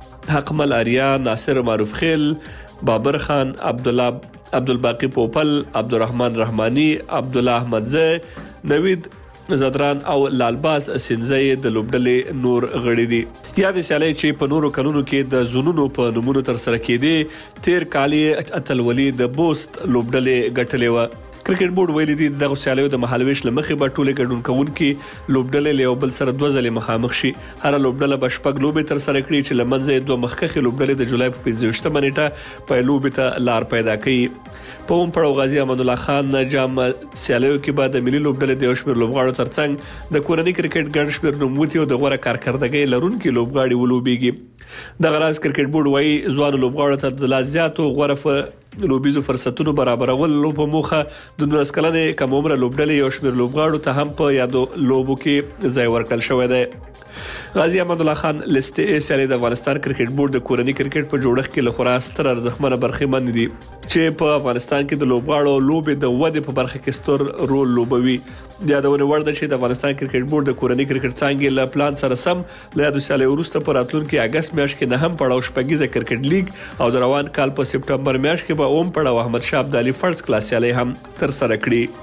حقمل آریا، ناصر معروف خیل، بابر خان، عبد الله عبدالباقی پوپل، عبدالرحمن رحمانی، عبد الله احمدزه، نوید زدران او لالباز سنځي د لوبډلې نور غړي دي. یا د سیالي چې په نورو کلونو کې د زونونو په نمونه تر سره کېدي. تیر کال اتلولي د بوست لوبډلې ګټلې و. کرکټ بورډ ویلي دي دغه سیالیو د مهالويش لمخې به ټولې ګډون کوونکي لوبډلې له بل سره دوه ځلې مخامخ شي. هر لوبډله به شپږ لوبې تر سره کړي چې لمنځه دوه مخکخي لوبډلې د جولای په پنځه ویشتمه نیټه په لوبې ته لار پیدا کړي. په اوم پړاو غازی امان الله خان جام سیالیو کې بعد د ملي لوبډلې د یوشمیر لوبغاړو ترڅنګ د کورنۍ کرکټ ګڼ شمېر نوموتي او د غوړه کارکردګۍ لرونکي لوبغاړي ولوبېږي. د غراز کرکټ بورډ وايي ځوان لوبغاړو ته د لا زیاتو غوړه لوبیزو فرصتونو برابرولو په موخه د نولس کلنې کم عمره لوبډلې یو شمېر لوبغاړو ته هم په یادو لوبو کې ځای ورکړل شوی دی. غازی احمد الله خان لیست ای سیالي د افغانستان کرکټ بورډ د کورنۍ کرکټ په جوړښت کې له خورا ستر ارزښتمنه برخمن دي چې په افغانستان کې د لوبغاړو لوبې د ودې په برخه کې ستر رول لوبوي. د یادونه وړ ده چې د افغانستان کرکټ بورډ د کورنۍ کرکټ څانګې له پلان سره سم له یادو سیالي وروسته په راتلونکي اگست میاشت کې نه هم پړاو شپږیزه کرکټ لیګ او د روان کال په سپټمبر میاشت کې به اوم پړاو احمد شاه ابدالي فرست کلاس سیالي هم تر سره کړي.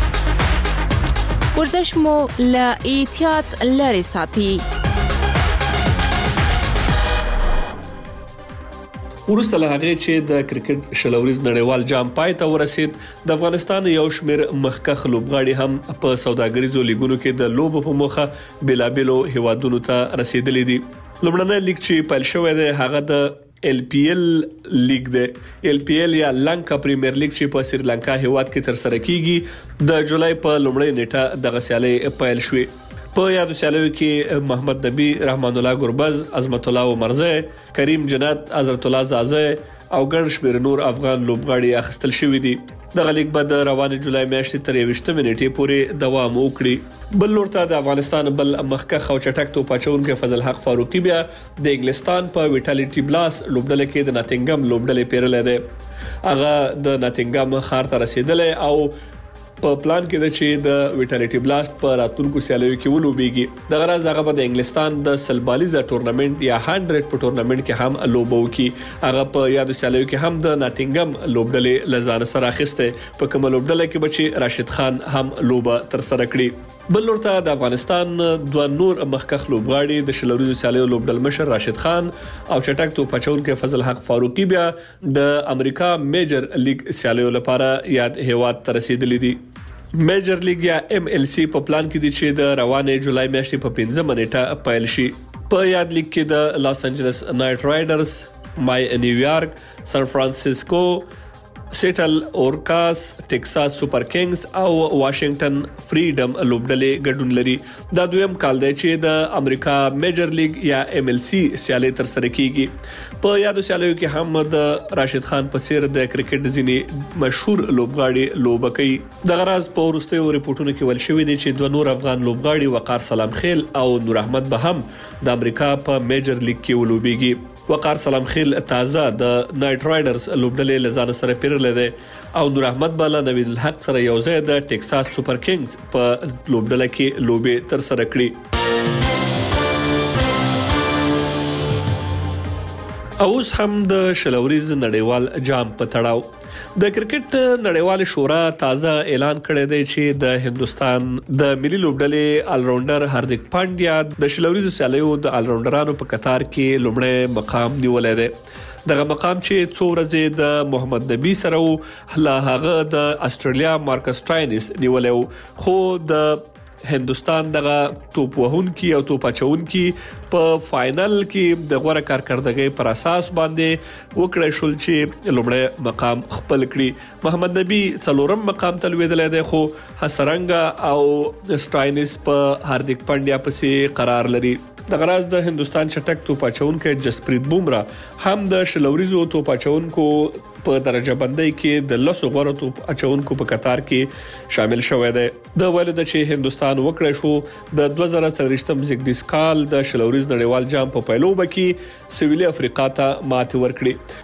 ورزش مو له احتیاط لري ساتي. ورسته له هغه چې د کرکټ شلوريز نړیوال جام پای ته ورسید د افغانستان یو شمېر مخکخ لوبغاړي هم په سوداګریزو لیګونو کې د لوبو په موخه بلابلو هیوادونو ته رسیدلي دي. لومړنی لیګ چې پیل شوی دی هغه د ال پی ال لیګ دی. ال پی ال یا لانکا پریمیر لیګ چې په سریلانکا هیواد کې تر سره کیږي د جولای په لومړۍ نیټه د غسیالي پیل شوی. په یادو سیالیو کې محمد نبی، رحمان الله گربز، عظمت الله عمرزه، کریم جنت، حضرت الله زازه او ګڼ شمېر نور افغان لوبغاړي اخیستل شوي دي. دغه لیګ به د روانې جولای میاشتې تر یویشتمې نیټې پورې دوام وکړي. بل لور ته د افغانستان بل مخکخ او چټک توپ اچوونکی فضل حق فاروقي بیا د انګلستان په ویټالیټي بلاس لوبډله کې د ناتینګم لوبډلې پیرلې ده. هغه د ناتینګم ښار ته رسیدلی او په پلان کې د چې د ویټالیټي بلاست په راتلونکو سیالیو کې ولوبېږي. د غراز هغه به د انګلستان د سلبالیزا ټورنمنت یا هندرد په ټورنمنت کې هم لوبو کې هغه په یادو سیالیو کې هم د ناتینګم لوبډلې لزان سره اخیسته. په کوم لوبډله کې بچي راشد خان هم لوبه تر سره کړی. بل ورته د افغانستان دوه نور مخکخ لوبغاړي د شلوريزو سیالیو لوبډل مشر راشد خان او چټک توپ اچونکي فضل حق فاروقي بیا د امریکا میجر لیګ سیالیو لپاره یاد هیواد ته رسیدلي دي. میجر لیګ یا ام ال سی په پلان کې دي چې د روانې جولای میاشتې په پنځمه نیټه پیل شي. په یاد لیګ کې د لاس انجلس نایټ رایډرز، مای نیویارک، سان فرانسیسکو سیټل اورکاس، ټکساس سپر کینګز او واشنگټن فریډم لوبډلې ګډون لري. دا دویم کال دی چې د امریکا میجر لیګ یا ام ال سی سیالي تر سره کیږي. په یادو سیالیو کې هم د راشد خان په څیر د کرکټ ځینی مشهور لوبغاړي لوبه کوي. د غراز په ورستیو ریپورتونو کې ول شوې دي چې دوه نور افغان لوبغاړي وقار سلام خیل او نور احمد به هم د امریکا په میجر لیګ کې ولوبېږي. وقار سلام خیل تازه د نایټ رایډرز لوبډلې لزان سره پیرلې ده او نور احمد بالا نوید الحق سره یو ځای د ټکساس سپر کینګز په لوبډله کې لوبې تر سره کړې. اوس هم د شلوريز نړیوال جام په تړاو د کرکټ نړیوال شورا تازه اعلان کړی دی چې د هندستان د ملي لوبډلې الراونډر هاردیک پانډیا د شلوريزو سیالیو د الراونډرانو په قطار کې لومړی مقام نیولی دی. دغه مقام چې څو ورځې د محمد نبی سره و لا هغه د استرالیا مارکس ټاینس نیولی و، خو د هندستان دغه توپ وهونکي او توپ اچونکي په فائنل کې د غوړه کارکړدګۍ پر اساس باندې وکړای شول چې لومړی مقام خپل کړي. محمد نبی څلورم مقام ته لوېدلی دی خو حسرنګا او سټاینس په هاردیک پانډیا پسې قرار لري. د غراز د هندستان چټک توپ اچونکي جسپریت بومرا هم د شلوريزو توپ اچونکو په درجه بندۍ کې د لسو غوړو توپ اچونکو په قطار کې شامل شوی دی. د ولید چې هندستان وکړای شو د دوه زره څلوېښتم زیږدیز کال د شلوريز نړیوال جام په پیلوبه کې سویلي افریقا ته ماتې ورکړي.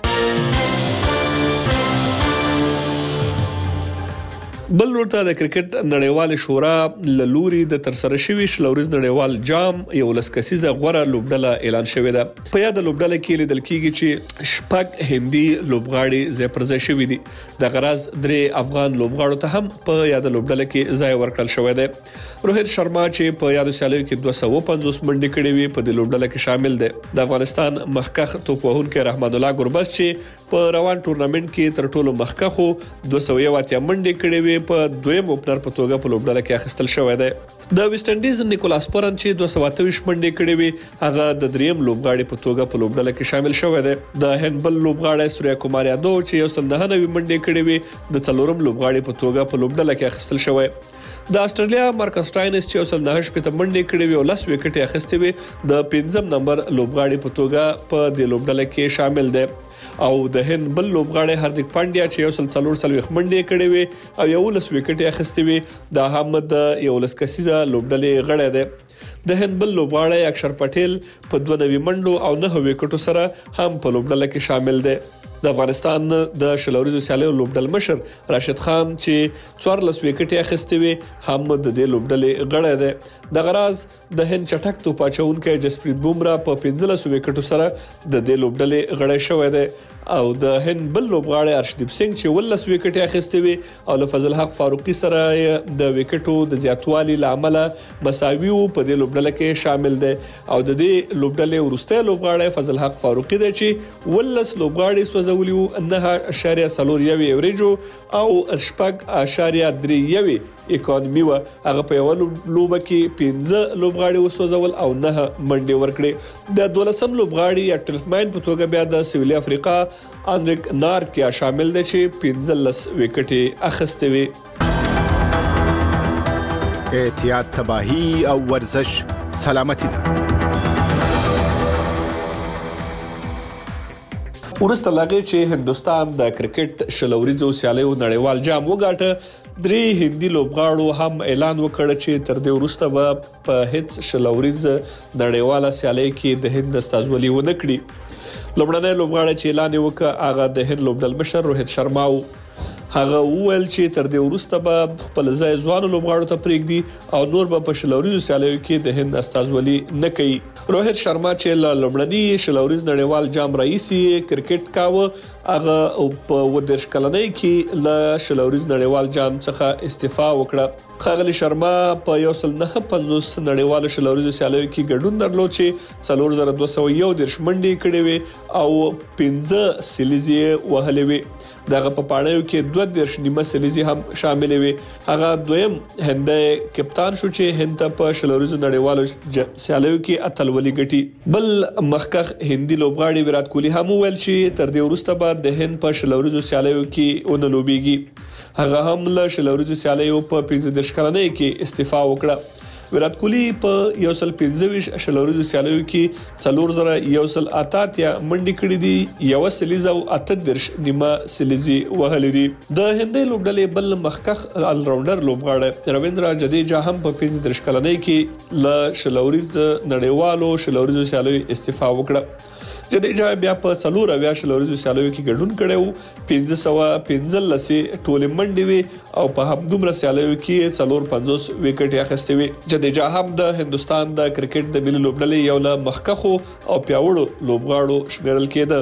بل ورته د کرکټ نړیوال شورا له لوري د ترسره شوی شلوريز نړیوال جام یو لسکسیزه غوړه لوبډله اعلان شوې ده. په یاد لوبډله کې لیدل کیږي چې شپږ هندي لوبغاړي ځای پر ځای شوي دي. د غراز درې افغان لوبغاړو ته هم په یاد لوبډله کې ځای ورکړل شوی دی. روهیت شرما چې په یاد سیالیو کې دوه سوه پنځوس منډې کړې وي په دې لوبډله کې شامل دی. د افغانستان مخکخ توپ وهونکی رحمان الله ګربز چې په روان ټورنمنت کې تر ټولو مخکخو دوه سوه یو اتیا منډې کړې وي په دویم اوپنر په توګه په لوبډله کې اخیستل شوی دی. د ویسټ انډیز نیکولاس پورن چې دوه سوه اته ویشت منډې کړې وي هغه د دریم لوبغاړي په توګه په لوبډله کې شامل شوی دی. د هندبل لوبغاړی سوریا کومار یادو چې یو سل نهه نوي منډې کړې وي د څلورم لوبغاړي په توګه په لوبډله کې اخیستل شوی. د استرالیا مارکس ټاینس چې یو سل نهه شپېته منډې کړې وي او لس وکټې اخیستې وي د پنځم نمبر لوبغاړي په توګه په دې لوبډله کې شامل دی. او د هند بل لوبغاړی هاردیک پانډیا چې یو سل څلور څلوېښت منډې کړې وي او یو لس وکټې اخیستې وي د هم د یو لس کسیزه لوبډلې غړی دی. د هند بل لوبغاړی اکشر پټیل په دوه نوي منډو او نه وکټو سره هم په لوبډله کې شامل دی. د افغانستان د شلوريزو سیالیو لوبډل مشر راشد خان چې څوارلس وکټې اخیستې وي هم د دې لوبډلې غړی دی. د غراز د هند چټک توپ اچونکی جسپریت بومرا په پنځلس وکټو سره د دې لوبډلې غړی شوی دی او د هند بل لوبغاړی ارشدیپ سنگ چې ولس وکټې اخیستې وي او له فضل حق فاروقي سره د وکټو د زیاتوالي لامل مساوي په دې لوبډله کې شامل دی. او د دې لوبډلې ورسته لوبغاړی فضل حق فاروقي دی چې ولس لوبغاړي سوځولیو نه اشاریه څلور یو اوریجو او شپږ اشاریه درې یو اکانومي و. هغه په یو لوبه کې پنځه لوبغاړي وسوځول او نه منډې ورکړې. د دولسم لوبغاړي یا ټلفماین په توګه بیا د سویلي افریقا انریک نارکیا شامل دی چې پنځلس وکټې اخیستې وي. احتیاط تباہی او ورزش سلامتی ده. ورسته لغه چې هندستان د کرکټ شلوريزو سیالیو نړیوال جام وګاټه درې هندي لوبغاړو هم اعلان وکړ چې تر دې وروسته به په هیڅ شلوريز نړیواله سیالي کې د هند استازولي ونه کړي. لومړنی لوبغاړی چې اعلان وکړ هغه د هند لوبډل مشر روهیت شرما و. هغه وویل چې تر دې وروسته به خپل ځای ځوانو لوبغاړو ته پرېږدي او نور به په شلوريزو سیالیو کې د هند استازولي نه کوي. روهیت شرما چې لومړنی شلوريز نړیوال جام رئیس کرکټ کاوه هغه په ودرش کلنۍ کې له شلوريز نړیوال جام څخه استعفا وکړه. ښاغلي شرما په یو سل نه پنځوس نړیوالو شلوریزو سیالیو کې ګډون درلود چې څلور زره دوه سوه یو دېرش منډې کړې وې او پنځه سلیزې وهلې وې دغه په پاړیو کې دوه دېرش نیمه سلیزې هم شامل وې هغه دویم هندي کپتان شو چې هند ته په شلوریزو نړیوالو سیالیو کې اتلولي ګټي بل مخکخ هندي لوبغاړي ویرات کوهلی هم ویل چې تر دې وروسته بعد د هند په شلوریزو سیالیو کې اون لوبيږي هغه هم له شلوریزو سیالیو په پنځه دېرش کلنۍ کې استعفا وکړه ویرات کوهلی په یو سل پنځه ویشت شلوریزو سیالیو کې څلور زره یو سل اتاتیا منډې کړې دي یو سلیزه او اته دېرش نیمه سلیزې وهلې دي د هندي لوبډلې بل مخکخ ال راونډر لوبغاړی رویندرا جډیجا هم په پنځه دېرش کلنۍ کې له شلوریز نړیوالو شلوریزو سیالیو استعفا وکړه جډیجا بیا په څلور اویا شلوریزو سیالیو کې ګډون کړو پنځه سوه پنځلس ټولې منډې وې او په همدومره سیالیو کې څلور پنځوس وکټې اخیستې وې جډیجا هم د هندستان د کرکټ د ملي لوبډلې یو له مخکخو او پیاوړو لوبغاړو شمیرل کېده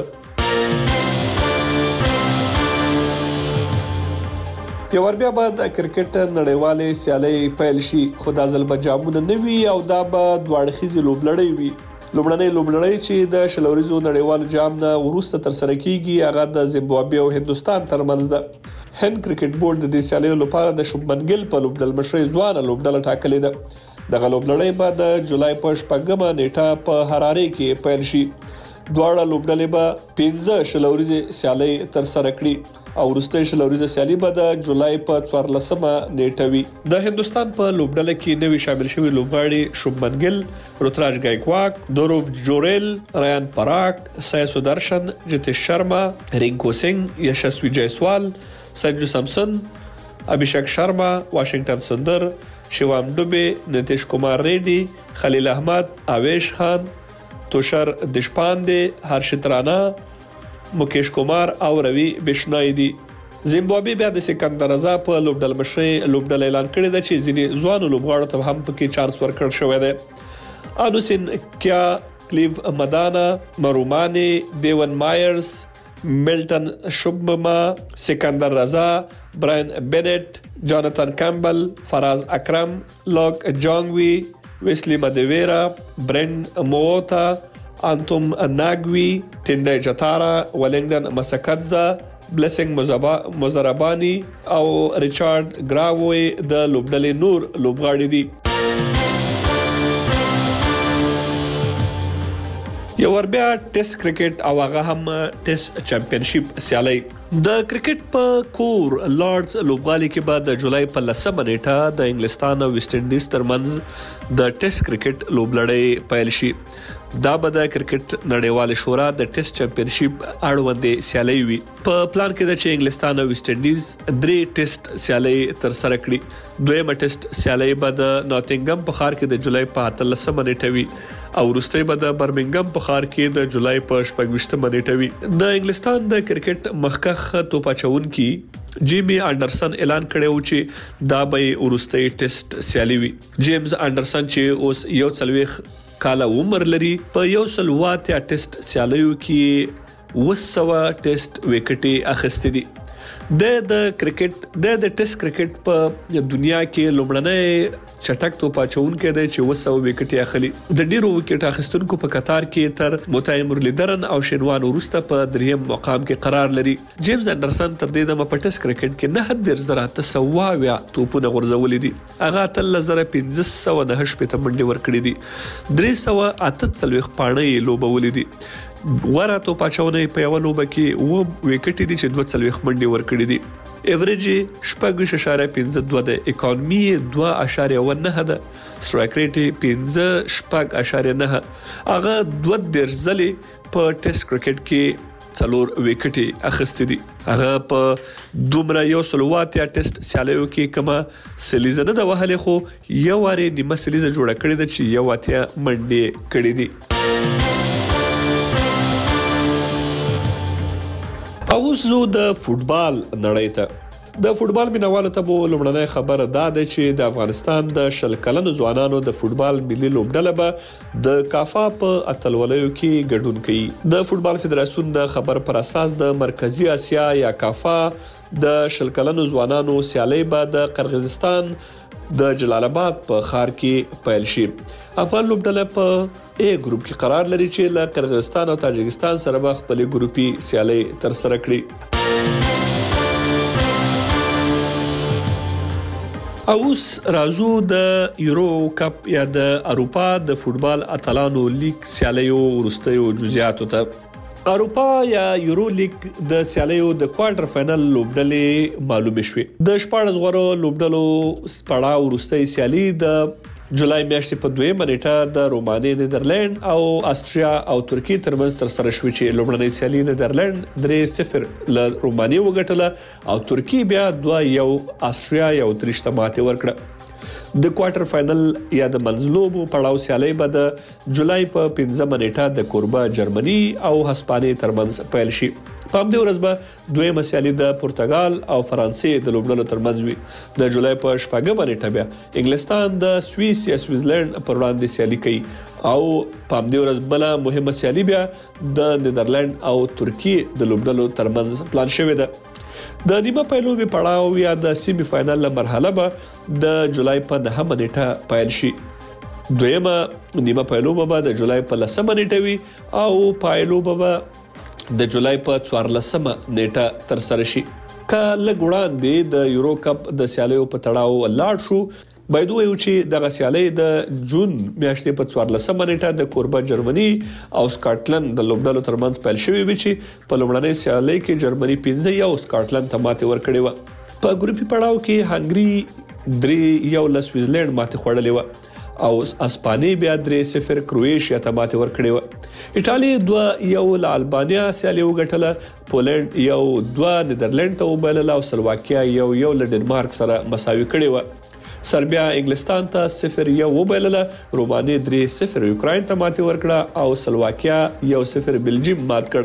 یو ور بیا بعد کرکټ نړیوالې سیالۍ پیل شي خو د ځلبجامونه نوي او دا به دواړخیزي لوبلړۍ وي لومړنۍ لوبلړۍ چې د شلوریزو نړیوالو جام نه وروسته تر سره کیږي هغه د زیمبابوې او هندستان ترمنځ ده هند کرکټ بورډ د دې سیالیو لپاره د شوبمن ګیل په لوبډل مشرۍ ځوانه لوبډله ټاکلې ده دغه لوبلړۍ به د جولای په شپږمه نیټه په هراره کې پیل شي دواړه لوبډلې به پنځه شلوریزې سیالۍ تر سره کړي او وروستۍ شلوریزه سیالي به د جولای په څوارلسمه نیټه وي د هندستان په لوبډله کې نوي شامل شوي لوبغاړي شوبمن ګیل روتراج گایکواک دوروف جوریل ریان پراک سای سودرشن جتیش شرما رینکو سنگ یشسوی جایسوال سنجو سامسن ابھیشیک شرما واشنگټن سندر شیوام ډوبه نتیش کومار ریډي خلیل احمد اویش خان توشر دشپاندې هرشت رانا مکیش کومار او روی بشنای دي زیمبابوې بیا د سکندر رضا په لوبډل مشرۍ لوبډل اعلان کړی دی چې ځینې ځوانو لوبغاړو ته هم پکې چانس ورکړل شوی دی انوسین کیا کلیو مدانا مرومانی دیون مایرز میلټن شوبما سکندر رضا براین بینټ جاناتان کامبل فراز اکرم لوک جانګوی ویسلی مدویرا برن موتا انتوم ناګوی ټینډای جتارا ولنګډن مسکدزا بلیسنګ مزربانی او ریچارډ ګراوی د لوبډلې نور لوبغاړي دي یو ور بیا ټیسټ کرکټ او هغه هم ټیسټ چمپیونشپ سیالي د کرکټ په کور لارډز لوبغالي کې بعد د جولای په لسمه نیټه د انګلستان او ویسټ انډیز ترمنځ د ټیسټ کرکټ لوبلړۍ پیل شي دا به د کرکټ نړیوال شورا د ټیسټ چمپیونشپ اړوندې سیالي وي په پلان کې د چې انګلستان او ویسټ انډیز درې ټیسټ سیالي تر سره کړي دویمه ټیسټ سیالي به د نوټینګم په ښار کې د جولای په اتلسمه نیټه وي او وروسته به د برمنګم په ښار کې د جولای په شپږویشتمه نیټه وي د انګلستان د کرکټ مخکخ توپاچونکي جیمی انډرسن اعلان کړی و چې دا به وروستۍ ټیسټ سیالي وي جیمز انډرسن چې اوس یو څلويخ کاله عمر لري په یو سل واته ټیسټ سیالیو کې وسوه ټیسټ وکټي اخیستې دي د د کرکټ د د ټیسټ کرکټ په دنیا کې لومړنۍ چټک توپاچون کې د چې وسوه وکټي اخلي د ډیرو وکټ اخیستونکو په قطار کې تر متای مرلیدرن او شینوان وروسته په دریم مقام کې قرار لري جیمز انډرسن تر دې د په ټیسټ کرکټ کې نه د زره تسواویا توپونه غورځولې دي هغه تل زره پنځه سوه نه شپږ منډي ورکړې دي درې سوه اته څلويخ پاڼې لوبولې دي ورا تو پاچونه په یو لوبه کې و وکټ دي چې دوه څلويخ منډي ورکړې دي ایوریج شپږ اشاره پنځه دوه د اکانومي دوه اشاره نه ده سټرایک ریټ پنځه شپږ اشاره نه هغه دوه درځ ځلې په ټیسټ کرکټ کې څلور وکټي اخیستې دي هغه په دومره یو سلواتیا ټیسټ سیالیو کې کما سلیزه نه د وهلې خو یو واري نیمه سلیزه جوړه کړې ده چې یو واتیا منډي کړې دي اوس زو د فوتبال نړۍ ته د فوتبال مینوالو ته به لومړنۍ خبره دا ده چې د افغانستان د شل کلنو ځوانانو د فوتبال ملي لوبډله به د کافا په اتلولیو کې ګډون کوي د فوتبال فدراسیون د خبر پر اساس د مرکزی اسیا یا کافا د شل کلنو ځوانانو سیالي به د قرغیزستان د جلال آباد په ښار کې پیل شي. افغان لوبډله په ا ګروپ کې قرار لري چې له قرغیزستان او تاجکستان سره به خپل ګروپي سیالي تر سره کړي. اوس راځو د یورو کپ یا د اروپا د فوتبال اتلانو لیگ سیالیو وروستیو جزئیاتو ته. اروپا یا یورو لیگ د سیالیو د کوارټر فائنل لوبډلې معلومه شوې. د شپږ غوړو لوبډلو پړاو وروستي سیالي د جولای میاشتې په دویمه نیټه د رومانیې، نیدرلند او استریا او ترکیې ترمنځ تر سره شوې چې لومړنۍ سیالي نیدرلند درې صفر له رومانیې وګټله او ترکیې بیا دوه یو استریا یو تریشته ماتې ورکړه. د کوارټر فائنل یا د منځلوبو پړاو سیالي به د جولای په پنځمه نیټه د کوربه جرمني او هسپانیې ترمنځ پیل شي. په همدې ورځ به دویمه سیالي د پرتګال او فرانسې د لوبډلو ترمنځ وي. د جولای په شپږمه نیټه بیا انګلستان د سویس یا سویټزرلند پر وړاندې سیالي کوي او په همدې ورځ بل مهمه سیالي بیا د نیدرلند او ترکیې د لوبډلو ترمنځ پلان شوې ده. د نیمه پایلوبي پړاو یا د سیمی فائنل مرحله به د جولای په نهمه نیټه پیل شي. دویمه نیمه پایلوبه به د جولای په لسمه نیټه وي او پایلوبه به د جولای په څوارلسمه نیټه تر سره شي. که لږ وړاندې د یورو کپ د سیالیو په تړاو لاړ شو، باید وایو چې دغه سیالي د جون میاشتې په څوارلسمه نیټه د کوربه جرمني او سکاټلند د لوبډلو ترمنځ پیل شوې وي چې په لومړنۍ سیالي کې جرمني پنځه یو سکاټلند ته ماتې ورکړې و. په ګروپي پړاو کې هنګري درې یو له سویټزرلند ماتې خوړلې و او اسپانیې بیا درې صفر کروئیشیا ته ماتې ورکړې و. ایټالیا دوه یو له البانیا سیالي وګټله، پولند یو دوه نیدرلند ته وبایلله او سلواکیا یو یو له ډنمارک سره مساوي کړې و. سربیا انګلستان ته صفر یو وبایلله، رومانیې درې صفر یوکراین ته ماتې ورکړه او سلواکیا یو صفر بلجیم مات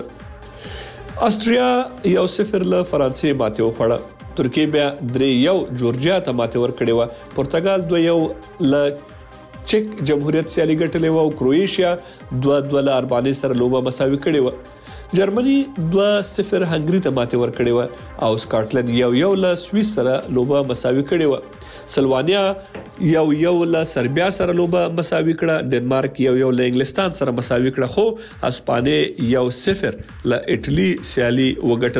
کړ. استریا یو صفر له فرانسې ماتې وخوړه. ترکیه بیا درې یو جورجیا ته ماتې ورکړې و. پرتګال دوه یو له چک جمهوریت سیالي ګټلې و او کروئیشیا دوه دوه له اربانیې سره لوبه مساوي کړې و. جرمني دوه صفر هنګري ته ماتې ورکړې و او سکاټلند یو یو له سویس سره لوبه مساوي کړې و. سلوانیا یو یو له سربیا سره لوبه مساوي کړه، ډنمارک یو یو له انګلستان سره مساوي کړه، خو اسپانیې یو صفر له ایټالي سیالي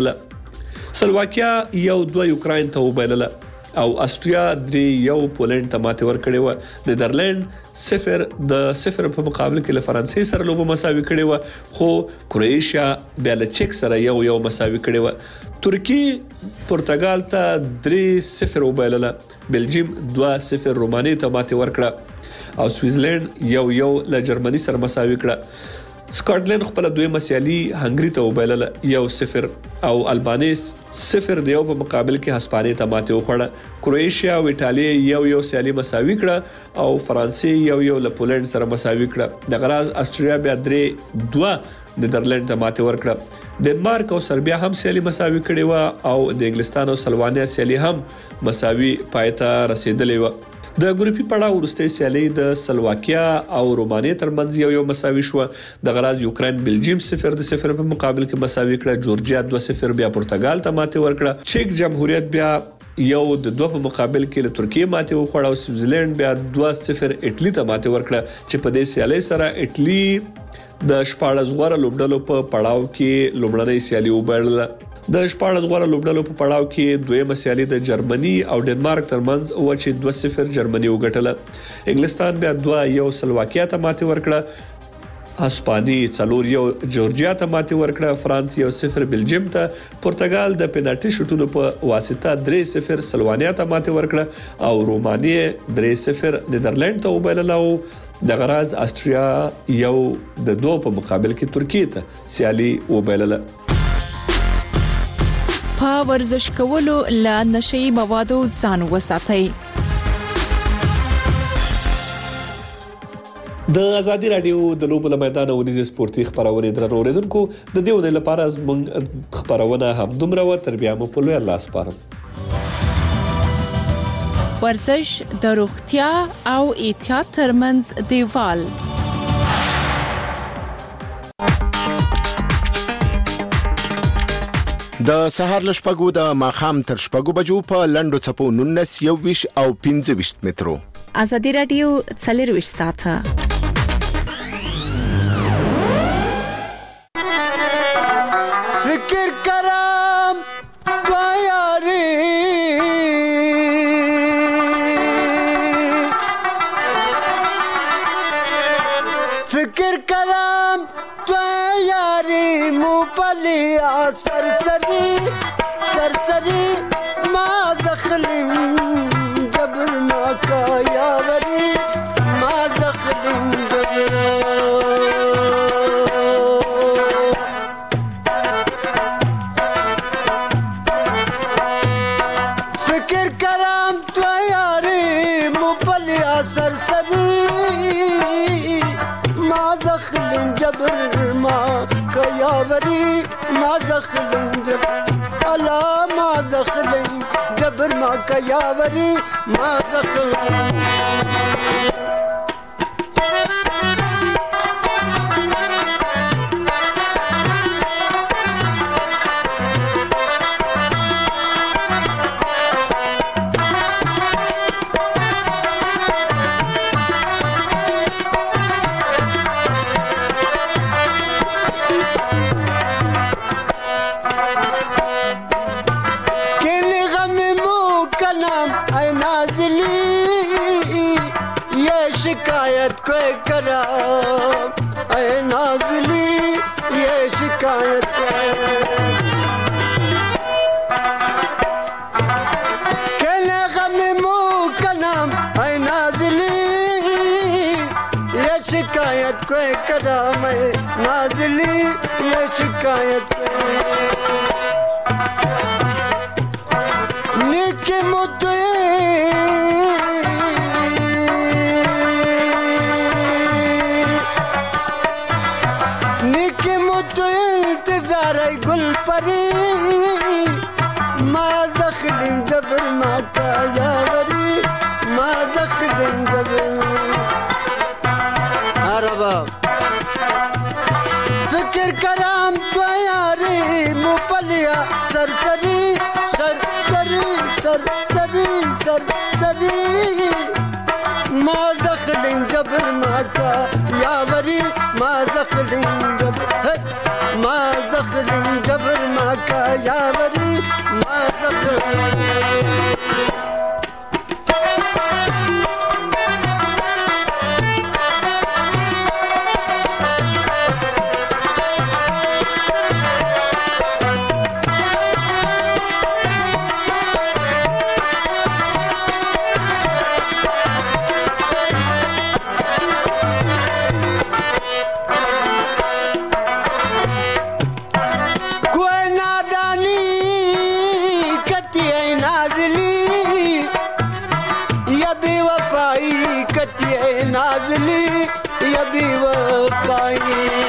وګټله. سلواکیا یو دوه یوکراین ته وبایلله او استریا درې یو پولند ته ماتې ورکړې و. نیدرلند صفر د صفر په مقابل کې له فرانسې سره لوبه مساوي کړې و، خو کروئیشیا بیا له چک سره یو یو مساوي کړې و. ترکیه پرتګال ته درې صفر وبایلله، بلجیم دوه صفر رومانیې ته ماتې ورکړه او سویټزرلند یو یو له جرمني سره مساوي کړه. سکاټلند خپل دویمه سیالي هنګري ته وبایلله یو صفر او البانیې صفر د یو په مقابل کې هسپانیې ته ماتې وخوړه. کروئیشیا او ایټالیا یو یو سیالي مساوي کړه او فرانسې یو یو له پولند سره مساوي کړه. د غراز استریا بیا درې دوه نیدرلند ته ماتې ورکړه. ډنمارک او سربیا هم سیالي مساوي کړې و او د انګلستان او سلوانیا سیالي هم مساوي پای ته رسیدلې و. د ګروپي پړاو وروستۍ سیالي د سلواکیا او رومانیې ترمنځ یو یو مساوي شو. د غراز یوکراین بلجیم صفر د صفر په مقابل کې مساوي کړه، جورجیا دوه صفر بیا پرتګال ته ماتې ورکړه، چک جمهوریت بیا یو د دوه په مقابل کې له ترکیه ماتې وخوړه او سویټزرلند بیا دوه صفر ایټالي ته ماتې ورکړه چې په دې سیالي سره ایټالي د شپاړس غوړه لوبډلو په پړاو کې لومړنۍ سیالي وبایلله. د شپاړس غوړه لوبډلو په پړاو کې دویمه سیالي د جرمني او ډنمارک ترمنځ و چې دوه صفر جرمني وګټله. انګلستان بیا دوه یو سلواکیا ته ماتې ورکړه، هسپانیې څلور یو جورجیا ته ماتې ورکړه، فرانس یو صفر بلجیم ته، پرتګال د پنالټي شوټونو په واسطه درې صفر سلوانیا ته ماتې ورکړه او رومانیې درې صفر نیدرلند ته وبایلله او د غراز استریا یو د دوه په مقابل کې ترکیه ته سیالي وبایلله. په ورزش کولو له نشئی موادو ځان وساتئ. د ازادي رادیو د لوبو له میدان ونیز سپورتي خبرونه درنو اوریدونکو د دې ونې لپاره زموږ خبرونه هم دومره و. تر بیا مو په لوی الله سپارم. ورزش د روغتیا او احتیاط ترمنځ دیوال. د سهار له شپږو د ماښام تر شپږو بجو په لنډو څپو نولس یوویشت او پنځه ویشت مترو. ازادي رادیو څلرویشت ساعته فکر کرم یاری فکر کرم تو یاری موبلیا سرسری سرسری ما دخلم جبر ما کا یاری ما دخلم جبر فکر کرم تو یاری موبلیا سرسری ما دخلم جبر ما کیاوری ما دخلم جبر الا ما دخلم جبر ما کیاوری ما دخلم शिकायत कोई करा ऐ नाज़ली ये शिकायत कहने गम मुँह का नाम ऐ नाज़ली ये शिकायत कोई करा मैं नाज़ली ये शिकायत निके मुद्दे गुल परी ما دخل جبر ما كاياري ما دخل جبر عربا فكر كرام تو ياري مبليا سرسري سرسري سرسري سرسري ما دخل جبر ما كاياري ما دخل جبر ما دخل جبر ما كاياري ما دخل नाज़ली या बेवफाई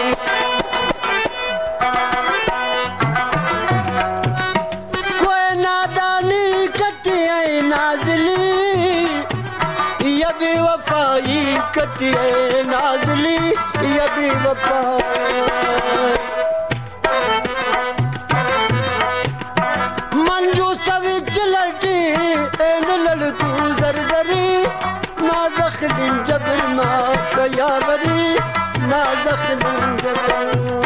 कोई नादानी कती है नाज़ली या बेवफाई कती है नाज़ली या बेवफाई मंजू सविच लटी एन लड़तू जरजरी ما دخل جبر ما كيابري ما دخل جبر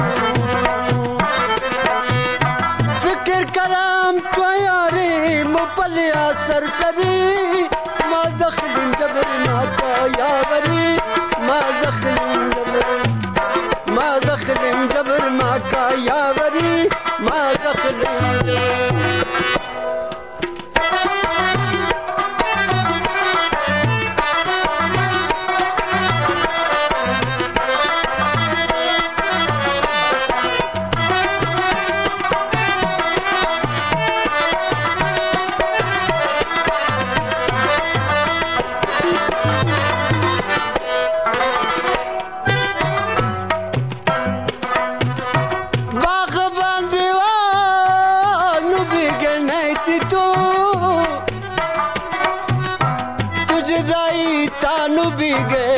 فكر كلام طياري مبليا سرسري ما دخل جبر ما كيابري ما دخل جبر ما دخل جبر ما كيابري ما دخل तुझ जाई तानू भी गए